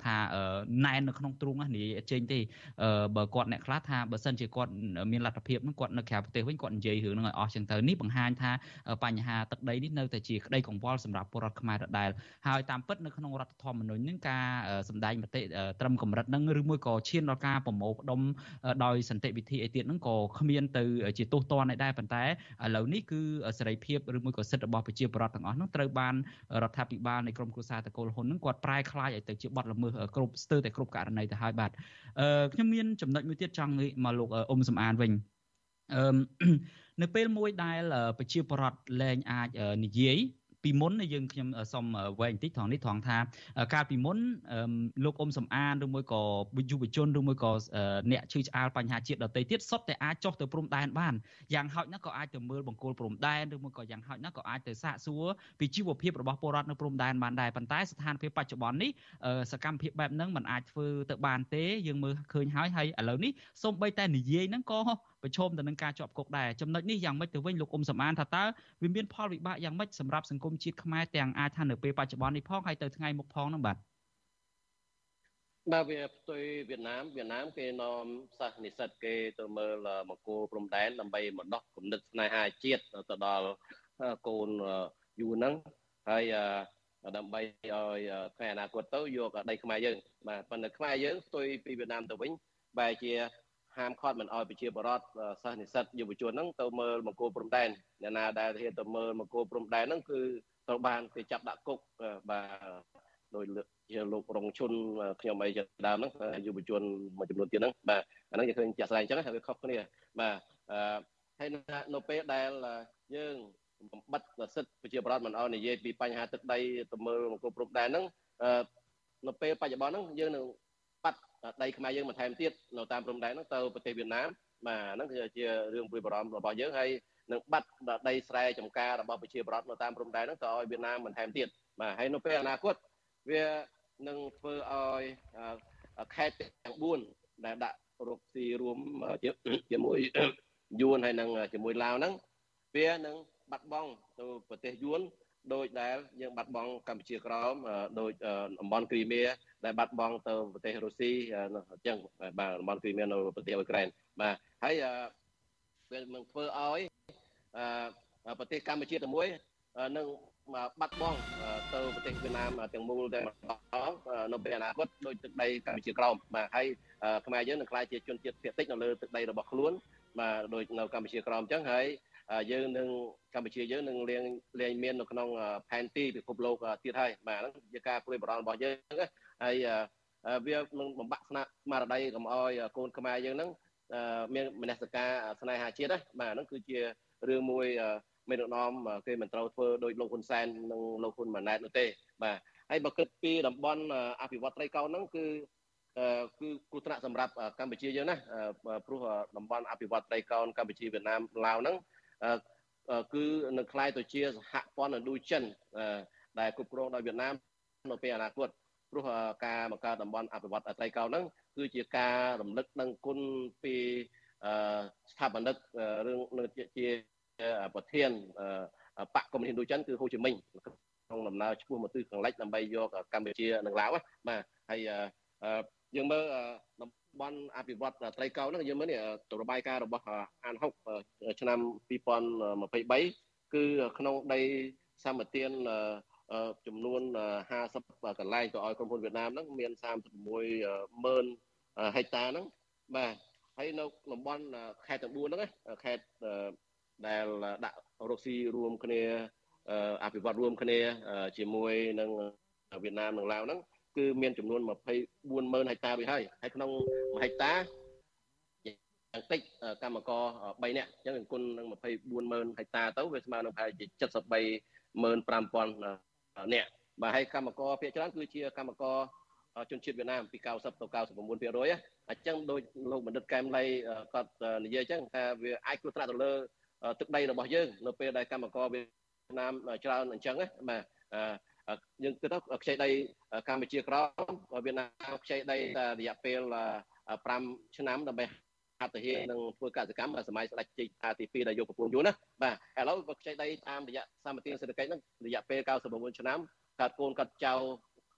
ថាណែននៅក្នុងទ្រូងនេះចេញទេបើគាត់អ្នកខ្លះថាបើសិនជាគាត់មានលទ្ធភាពហ្នឹងគាត់នៅក្រៅប្រទេសវិញគាត់និយាយរឿងហ្នឹងឲ្យអស់ចឹងទៅនេះបង្ហាញថាបញ្ហាទឹកដីនេះនៅតែជាក្តីកង្វល់សម្រាប់ពលរដ្ឋខ្មែរដដែលហើយតាមពិតនៅក្នុងរដ្ឋធម្មនុញ្ញហ្នឹងការសម្ដែងមតិត្រឹមកម្រិតហ្នឹងឬមួយក៏ឈានដល់ការប្រមូលផ្ដុំដោយសន្តិវិធីអីទៀតហ្នឹងក៏គ្មានទៅជាទោសទណ្ឌឯដែរប៉ុន្តែឥឡូវនេះគឺសេរីភាពឬមួយក៏សិទ្ធិរបស់ប្រជាពលរដ្ឋទាំងអស់ហ្នឹងត្រូវបានរដ្ឋាភិបាលនៃក្រមគ្រួសារតកូលហ៊ុនហ្នឹងគាត់ប្រែក្លាយឲ្យទៅជាបទល្មើសគ្រប់ស្ទើរតែគ្រប់ករណីទៅហើយបាទខ្ញុំមានចំណុចមួយទៀតចង់មកលោកអ៊ុំសំអានវិញអឺនៅពេលមួយដែលប្រជាពលរដ្ឋលែងអាចនិយាយពីមុនយើងខ្ញុំសូមវែងបន្តិចត្រង់នេះត្រង់ថាកាលពីមុនលោកអ៊ុំសំអានឬមួយក៏យុវជនឬមួយក៏អ្នកឈឺឆ្អាលបញ្ហាជាតិដទៃទៀតសុទ្ធតែអាចចុះទៅព្រំដែនបានយ៉ាងហោចណាស់ក៏អាចទៅមើលបង្គោលព្រំដែនឬមួយក៏យ៉ាងហោចណាស់ក៏អាចទៅសាកសួរពីជីវភាពរបស់ពលរដ្ឋនៅព្រំដែនបានដែរប៉ុន្តែស្ថានភាពបច្ចុប្បន្ននេះសកម្មភាពបែបហ្នឹងมันអាចធ្វើទៅបានទេយើងមើលឃើញហើយហើយឥឡូវនេះសូម្បីតែនិយាយហ្នឹងក៏ប្រឈមទៅនឹងការជាប់គុកដែរចំណុចនេះយ៉ាងម៉េចទៅវិញលោកអ៊ុំសំអានថាតើវាមានផលវិបាកយ៉ាងម៉េចសម្រាប់សង្គមជាតិខ្មែរទាំងអាចថានៅពេលបច្ចុប្បន្ននេះផងហើយទៅថ្ងៃមុខផងហ្នឹងបាទបាទវាផ្ទុយវៀតណាមវៀតណាមគេនាំសិស្សនិស្សិតគេទៅមើលមង្គលព្រំដែនដើម្បីមកដោះគំនិតស្នេហាជាតិទៅដល់កូនយូរហ្នឹងហើយដើម្បីឲ្យថ្ងៃអនាគតទៅយកដីខ្មែរយើងបាទប៉ុន្តែខ្មែរយើងផ្ទុយពីវៀតណាមទៅវិញបែរជាហាមឃាត់មិនឲ្យប្រជាពលរដ្ឋសិស្សនិស្សិតយុវជនហ្នឹងទៅមើលមង្គលព្រំដែនអ្នកណាដែលហ៊ានទៅមើលមង្គលព្រំដែនហ្នឹងគឺត្រូវបានគេចាប់ដាក់គុកបាទដោយជាលោករងឈុនខ្ញុំអីជាដើមហ្នឹងយុវជនមួយចំនួនទៀតហ្នឹងបាទអាហ្នឹងយើងឃើញជាក់ស្ដែងអញ្ចឹងហើយវាខុសគ្នាបាទហើយនៅពេលដែលយើងបំបត្តិសិទ្ធិប្រជាពលរដ្ឋមិនឲ្យនិយាយពីបញ្ហាទឹកដីទៅមើលមង្គលព្រំដែនហ្នឹងនៅពេលបច្ចុប្បន្នហ្នឹងយើងនឹងបាត់ដីខ្មែរយើងបន្ថែមទៀតនៅតាមព្រំដែនហ្នឹងទៅប្រទេសវៀតណាមបាទហ្នឹងគឺជារឿងព្រួយបារម្ភរបស់យើងហើយនឹងបាត់ដីស្រែចម្ការរបស់ប្រជាពលរដ្ឋនៅតាមព្រំដែនហ្នឹងទៅឲ្យវៀតណាមបន្ថែមទៀតបាទហើយនៅពេលអនាគតវានឹងធ្វើឲ្យខេត្តទាំងបួនដែលដាក់រកស៊ីរួមជាមួយយួនហើយនឹងជាមួយឡាវហ្នឹងវានឹងបាត់បង់ទៅប្រទេសយួនដោយដែលយើងបាត់បង់កម្ពុជាក្រោមដោយតំបន់គ្រីមៀដែលបាត់បង់ទៅប្រទេសរុស្ស៊ីអញ្ចឹងបាទតំបន់គ្រីមៀនៅប្រទេសអ៊ុយក្រែនបាទហើយវានឹងធ្វើឲ្យប្រទេសកម្ពុជាតែមួយនឹងបាត់បង់ទៅប្រទេសវៀតណាមទាំងមូលតែម្ដងនៅពេលអនាគតដោយទឹកដីកម្ពុជាក្រោមបាទហើយខ្មែរយើងនឹងក្លាយជាជនជាតិភាគតិចនៅលើទឹកដីរបស់ខ្លួនបាទដោយនៅកម្ពុជាក្រោមអញ្ចឹងហើយយើងនឹងកម្ពុជាយើងនឹងលែងលែងមាននៅក្នុងផែនទីពិភពលោកទៀតហើយបាទហ្នឹងជាការព្រួយបារម្ភរបស់យើងហើយវានឹងបំបាក់ស្មារតីកុំឲ្យកូនខ្មែរយើងហ្នឹងមានមនសិការស្នេហាជាតិណាបាទហ្នឹងគឺជារឿងមួយមេដឹកនាំគេមិនត្រូវធ្វើដោយលោកហ៊ុនសែននិងលោកហ៊ុនម៉ាណែតនោះទេបាទហើយបើគិតពីតំបន់អភិវឌ្ឍត្រីកោណហ្នឹងគឺគឺគ្រោះថ្នាក់សម្រាប់កម្ពុជាយើងណាព្រោះតំបន់អភិវឌ្ឍត្រីកោណកម្ពុជាវៀតណាមឡាវហ្នឹងគឺនឹងคล้ายទៅជាសហព័ន្ធឥណ្ឌូចិនដែលគ្រប់គ្រងដោយវៀតណាមនៅពេលអនាគតព្រោះការបង្កើតតំបន់អភិវឌ្ឍត្រីកោណហ្នឹងគឺជាការរំលឹកដឹងគុណពីស្ថាបនិករឿងនឹងជាប្រធានបកកុម្មុយនីសឥណ្ឌូចិនគឺហ៊ូជីមិញក្នុងដំណើរឆ្ពោះមកទិសខាងលិចដើម្បីយកកម្ពុជានិងឡាវបាទហើយយើងមើលតំបន់អភិវឌ្ឍត្រីកោណហ្នឹងយើងមើលនេះរបាយការណ៍របស់អានហុកឆ្នាំពីរពាន់ម្ភៃបីគឺក្នុងដីសម្បទានចំនួនห้าสิบកន្លែងទៅឲ្យក្រុមហ៊ុនវៀតណាមហ្នឹងមានសាមសិបមួយម៉ឺនហិកតាហ្នឹងបាទហើយនៅតំបន់ខេត្តទាំងបួនហ្នឹងខេត្តដែលដាក់រកស៊ីរួមគ្នាអភិវឌ្ឍរួមគ្នាជាមួយនឹងវៀតណាមនិងឡាវហ្នឹងគឺមានចំនួនម្ភៃបួនម៉ឺនហិកតារួចហើយហើយក្នុងមួយហិកតាយ៉ាងតិចកម្មករបីនាក់អញ្ចឹងគុណនឹងម្ភៃបួនម៉ឺនហិកតាទៅវាស្មើនឹងប្រហែលជា七十三ម៉ឺនប្រាំពាន់នាក់បាទហើយកម្មករភាគច្រើនគឺជាកម្មករជនជាតិវៀតណាមពី九十ទៅ九十九ភាគរយអញ្ចឹងដោយលោកបណ្ឌិតកែមលីគាត់និយាយអញ្ចឹងថាវាអាចគ្រោះថ្នាក់ទៅលើទឹកដីរបស់យើងនៅពេលដែលកម្មករវៀតណាមច្រើនអញ្ចឹងណាបាទយើងគិតទៅខ្ចីដីកម្ពុជាក្រោមវៀតណាមខ្ចីដីតែរយៈពេលប្រាំឆ្នាំដើម្បីអត្តហេតុនឹងធ្វើកសិកម្មសម័យស្ដេចជ័យថាទីពីរដែលយកប្រពន្ធយួនណាបាទឥឡូវបើខ្ចីដីតាមរយៈសម្បទានសេដ្ឋកិច្ចហ្នឹងរយៈពេល九十៩ឆ្នាំកើតកូនកាត់ចៅ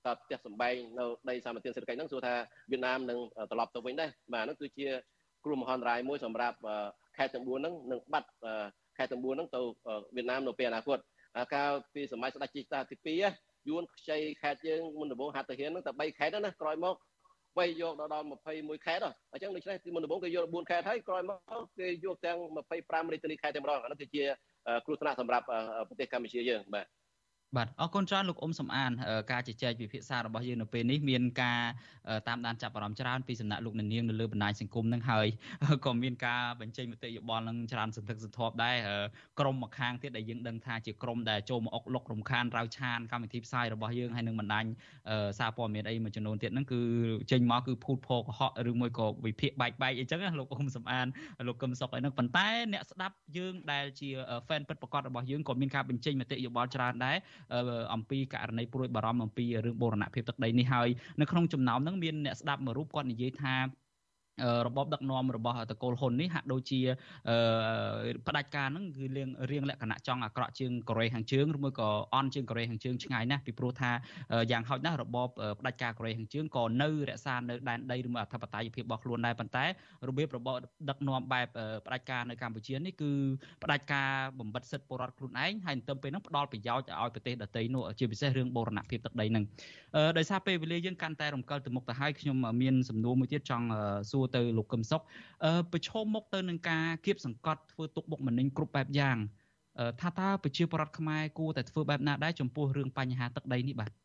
ផ្ទះសម្បែងនៅដីសម្បត្តិសេដ្ឋកិច្ចហ្នឹងសួរថាវៀតណាមនឹងត្រឡប់ទៅវិញដែរបាទហ្នឹងគឺជាគ្រោះមហន្តរាយមួយសម្រាប់ខេត្តទាំងបួនហ្នឹងនឹងបាត់ខេត្តទាំងបួនហ្នឹងទៅវៀតណាមនៅពេលអនាគតកាលពីសម័យស្ដេចជីតាទីពីរយួនខ្ចីខេត្តយើងមុនដំបូងហាត់ទៅហ៊ានហ្នឹងតែបីខេត្តហ្នឹងណាក្រោយមកវាយយកដល់ដល់ម្ភៃមួយខេត្តអញ្ចឹងដូច្នេះទីមុនដំបូងគេយកបួនខេត្តហើយក្រោយមកគេយកទាំងម្ភៃប្រាំរាជធានីខេត្តតែម្ដងអានោះគឺជាគ្រោះថ្នាក់សម្រាប់ប្រទេសកម្ពុជាយើងបាទបាទអរគុណច្រើនលោកអ៊ុំសំអានការជជែកវិភាសារបស់យើងនៅពេលនេះមានការតាមដានចាប់អារម្មណ៍ច្រើនពីសំណាក់លោកអ្នកនាងនៅលើបណ្ដាញសង្គមនឹងហើយក៏មានការបញ្ចេញមតិយោបល់នឹងច្រើនសន្ធឹកសន្ធាប់ដែរក្រុមមកខាងទៀតដែលយើងដឹងថាជាក្រុមដែលចូលមកអុកលុករំខានរាវឆានកម្មវិធីផ្សាយរបស់យើងហើយនឹងបណ្ដាញសារព័ត៌មានអីមួយចំនួនទៀតហ្នឹងគឺចេញមកគឺភូតភរកុហកឬមួយក៏វិភាគបែកបែកអីចឹងណាលោកអ៊ុំសំអានលោកកឹមសុខអីហ្នឹងប៉ុន្តែអ្នកស្ដាប់យើងដែលជា fan ពិតប្រាកដរបស់យើងក៏មានការបញ្ចេញមតិយោបល់ច្រើនដែរអំពីករណីព្រួយបារម្ភអំពីរឿងបូរណភាពទឹកដីនេះហើយនៅក្នុងចំណោមហ្នឹងមានអ្នកស្ដាប់មួយរូបគាត់និយាយថារបបដឹកនាំរបស់តកូលហ៊ុននេះហាក់ដូចជាផ្ដាច់ការហ្នឹងគឺរៀងរៀងលក្ខណៈចង់អាក្រក់ជាងកូរ៉េខាងជើងឬមួយក៏អន់ជាងកូរ៉េខាងជើងឆ្ងាយណាស់ពីព្រោះថាយ៉ាងហោចណាស់របបផ្ដាច់ការកូរ៉េខាងជើងក៏នៅរក្សានៅដែនដីឬមួយអធិបតេយ្យភាពរបស់ខ្លួនដែរប៉ុន្តែរបៀបរបបដឹកនាំបែបផ្ដាច់ការនៅកម្ពុជានេះគឺផ្ដាច់ការបំបិទសិទ្ធិពលរដ្ឋខ្លួនឯងហើយទៅពេលហ្នឹងផ្ដល់ប្រយោជន៍ឲ្យប្រទេសដទៃនោះជាពិសេសរឿងបូរណភាពទឹកដីហ្នឹងដោយសារពេលវេលាយើងកាន់តែរំកិលទៅមុខទៅហើយខ្ញុំមានសំណួរមួយទៀតចង់សួរទៅលោកកឹមសុខប្រឈមមុខទៅនឹងការគៀបសង្កត់ធ្វើទុកបុកម្នេញគ្រប់បែបយ៉ាងថាតើប្រជាពលរដ្ឋខ្មែរគួរតែធ្វើបែបណាដែរចំពោះរឿងបញ្ហាទឹកដីនេះបាទ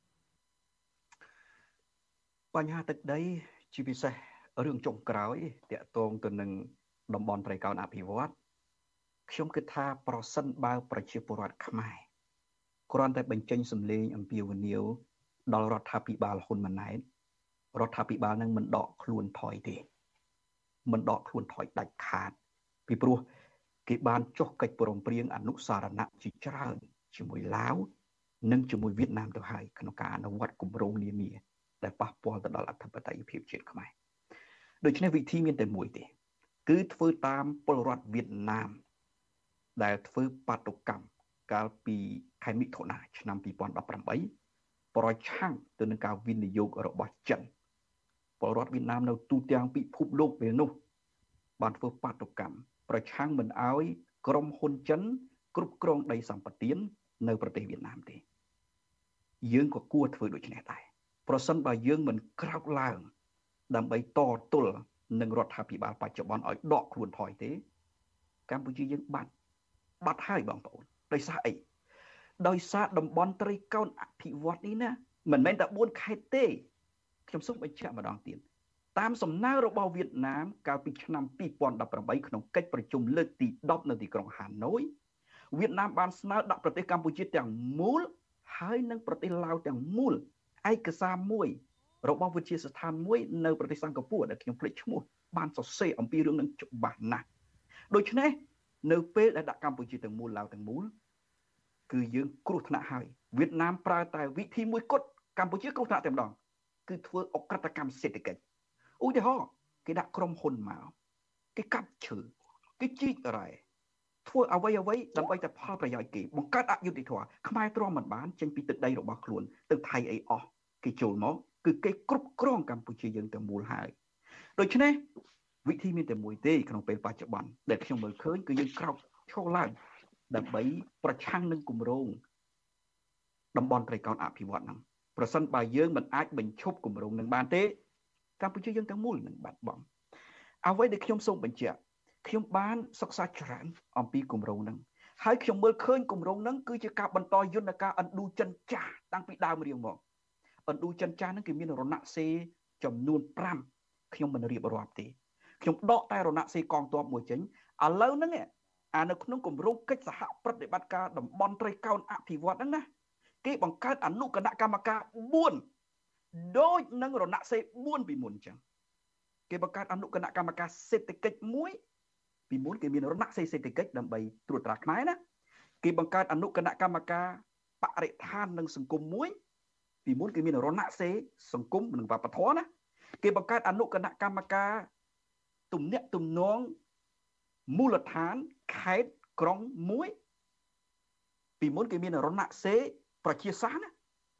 បញ្ហាទឹកដីជាពិសេសរឿងចុងក្រោយតាក់ទងទៅនឹងតំបន់ត្រីកោណអភិវឌ្ឍខ្ញុំគិតថាប្រសិនបើប្រជាពលរដ្ឋខ្មែរគ្រាន់តែបញ្ចេញសម្លេងអំពាវនាវដល់រដ្ឋាភិបាលហ៊ុនម៉ាណែតរដ្ឋាភិបាលនឹងមិនដកខ្លួនថយទេមិនដកខ្លួនថយដាច់ខាតពីព្រោះគេបានចុះកិច្ចព្រមព្រៀងអនុសារណៈជាច្រើនជាមួយឡាវនិងជាមួយវៀតណាមទៅហើយក្នុងការអនុវត្តគម្រោងនានាដែលប៉ះពាល់ទៅដល់អធិបតេយ្យភាពជាតិខ្មែរដូច្នេះវិធីមានតែមួយទេគឺធ្វើតាមពលរដ្ឋវៀតណាមដែលធ្វើបាតុកម្មកាលពីខែមិថុនាឆ្នាំពីរពាន់ដប់ប្រាំបីប្រឆាំងទៅនឹងការវិនិយោគរបស់ចិនពលរដ្ឋវៀតណាមនៅទូទាំងពិភពលោកពេលនោះបានធ្វើបាតុកម្មប្រឆាំងមិនអោយក្រុមហ៊ុនចិនគ្រប់គ្រងដីសម្បត្តិនៅប្រទេសវៀតណាមទេយើងក៏គួរធ្វើដូច្នេះដែរប្រសិនបើយើងមិនក្រោកឡើងដើម្បីតទល់នឹងរដ្ឋាភិបាលបច្ចុប្បន្នឲ្យដកខ្លួនថយទេកម្ពុជាយើងបាត់បាត់ហើយបងប្អូនដោយសារអីដោយសារតំបន់ត្រីកោណអភិវឌ្ឍនេះណាមិនមែនតែបួនខេត្តទេខ្ញុំសូមបញ្ជាក់ម្ដងទៀតតាមសំណើរបស់វៀតណាមកាលពីឆ្នាំពីរពាន់ដប់ប្រាំបីក្នុងកិច្ចប្រជុំលើកទីដប់នៅទីក្រុងហាណូយវៀតណាមបានស្នើដាក់ប្រទេសកម្ពុជាទាំងមូលហើយនិងប្រទេសឡាវទាំងមូលឯកសារមួយរបស់វិទ្យាស្ថានមួយនៅប្រទេសសិង្ហបុរីដែលខ្ញុំភ្លេចឈ្មោះបានសរសេរអំពីរឿងនឹងច្បាស់ណាស់ដូច្នេះនៅពេលដែលដាក់កម្ពុជាទាំងមូលឡាវទាំងមូលគឺយើងគ្រោះថ្នាក់ហើយវៀតណាមប្រើតែវិធីមួយគត់កម្ពុជាគ្រោះថ្នាក់តែម្ដងគឺធ្វើអក្រិតកម្មសេដ្ឋកិច្ចឧទាហរណ៍គេដាក់ក្រុមហ៊ុនមកគេកាប់ឈើគេជីករ៉ែធ្វើអ្វីអ្វីដើម្បីតែផលប្រយោជន៍គេបង្កើតអយុត្តិធម៌ខ្មែរទ្រាំមិនបានចេញពីទឹកដីរបស់ខ្លួនទៅថៃអីអស់គេចូលមកគឺគេគ្រប់គ្រងកម្ពុជាយើងទាំងមូលហើយដូច្នេះវិធីមានតែមួយទេក្នុងពេលបច្ចុប្បន្នដែលខ្ញុំមើលឃើញគឺយើងក្រោកឈរឡើងដើម្បីប្រឆាំងនឹងគម្រោងតំបន់ត្រីកោណអភិវឌ្ឍហ្នឹងប្រសិនបើយើងមិនអាចបញ្ឈប់គម្រោងនឹងបានទេកម្ពុជាយើងទាំងមូលនឹងបាត់បង់អ្វីដែលខ្ញុំសូមបញ្ជាក់ខ្ញុំបានសិក្សាច្រើនអំពីគម្រោងហ្នឹងហើយខ្ញុំមើលឃើញគម្រោងហ្នឹងគឺជាការបន្តយន្តការឥណ្ឌូចិនចាស់តាំងពីដើមរៀងមកឥណ្ឌូចិនចាស់ហ្នឹងគេមានរណសេរីចំនួនប្រាំខ្ញុំមិនរៀបរាប់ទេខ្ញុំដកតែរណសេរីកងទ័ពមួយចេញឥឡូវហ្នឹងអានៅក្នុងគម្រោងកិច្ចសហប្រតិបត្តិការតំបន់ត្រីកោណអភិវឌ្ឍហ្នឹងណាគេបង្កើតអនុគណៈកម្មការបួនដូចនឹងរណសេរីបួនពីមុនអញ្ចឹងគេបង្កើតអនុគណៈកម្មការសេដ្ឋកិច្ចមួយពីមុនគេមានរណសេរីសេដ្ឋកិច្ចដើម្បីត្រួតត្រាខ្មែរណាគេបង្កើតអនុគណៈកម្មការបរិស្ថាននិងសង្គមមួយពីមុនគេមានរណសេរីសង្គមនិងវប្បធម៌ណាគេបង្កើតអនុគណៈកម្មការទំនាក់ទំនងមូលដ្ឋានខេត្តក្រុងមួយពីមុនគេមានរណសេរីប្រជាសាស្ត្រណា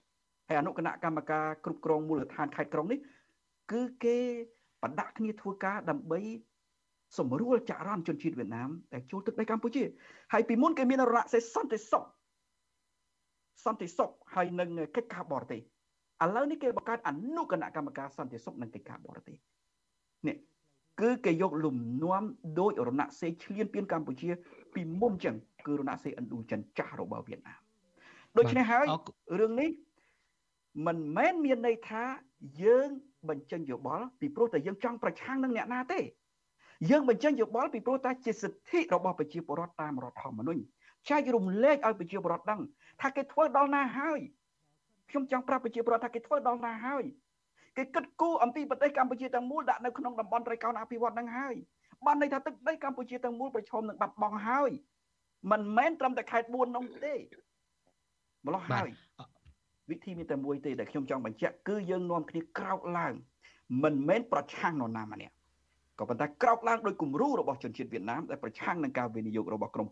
ហើយអនុគណៈកម្មការគ្រប់គ្រងមូលដ្ឋានខេត្តក្រុងនេះគឺគេបដាក់គ្នាធ្វើការដើម្បីសម្រួលចរន្តជនជាតិវៀតណាមដែលចូលទឹកដីកម្ពុជាហើយពីមុនគេមានរណសិរ្សសន្តិសុខសន្តិសុខហើយនឹងកិច្ចការបរទេសឥឡូវនេះគេបង្កើតអនុគណៈកម្មការសន្តិសុខនិងកិច្ចការបរទេសនេះគឺគេយកលំនាំដោយរណសិរ្សឈ្លានពានកម្ពុជាពីមុនចឹងគឺរណសិរ្សឥណ្ឌូចិនចាស់របស់វៀតណាមដូច្នេះហើយរឿងនេះមិនមែនមានន័យថាយើងបញ្ចេញយោបល់ពីព្រោះតែយើងចង់ប្រឆាំងនឹងអ្នកណាទេយើងបញ្ចេញយោបល់ពីព្រោះតែជាសិទ្ធិរបស់ប្រជាពលរដ្ឋតាមរដ្ឋធម្មនុញ្ញចែករំលែកឲ្យប្រជាពលរដ្ឋដឹងថាគេធ្វើដល់ណាហើយខ្ញុំចង់ប្រាប់ប្រជាពលរដ្ឋថាគេធ្វើដល់ណាហើយគេគិតគូរអំពីប្រទេសកម្ពុជាទាំងមូលដាក់នៅក្នុងតំបន់ត្រីកោណអភិវឌ្ឍនឹងហើយបានន័យថាទឹកដីកម្ពុជាទាំងមូលប្រឈមនឹងបាត់បង់ហើយមិនមែនត្រឹមតែខេត្តបួននោះទេម្ល៉េះហើយវិធីមានតែមួយទេដែលខ្ញុំចង់បញ្ជាក់គឺយើងនាំគ្នាក្រោកឡើងមិនមែនប្រឆាំងនរណាម្នាក់ក៏ប៉ុន្តែក្រោកឡើងដោយគំរូរបស់ជនជាតិវៀតណាមដែលប្រឆាំងនឹងការវិនិយោគរបស់ក្រុម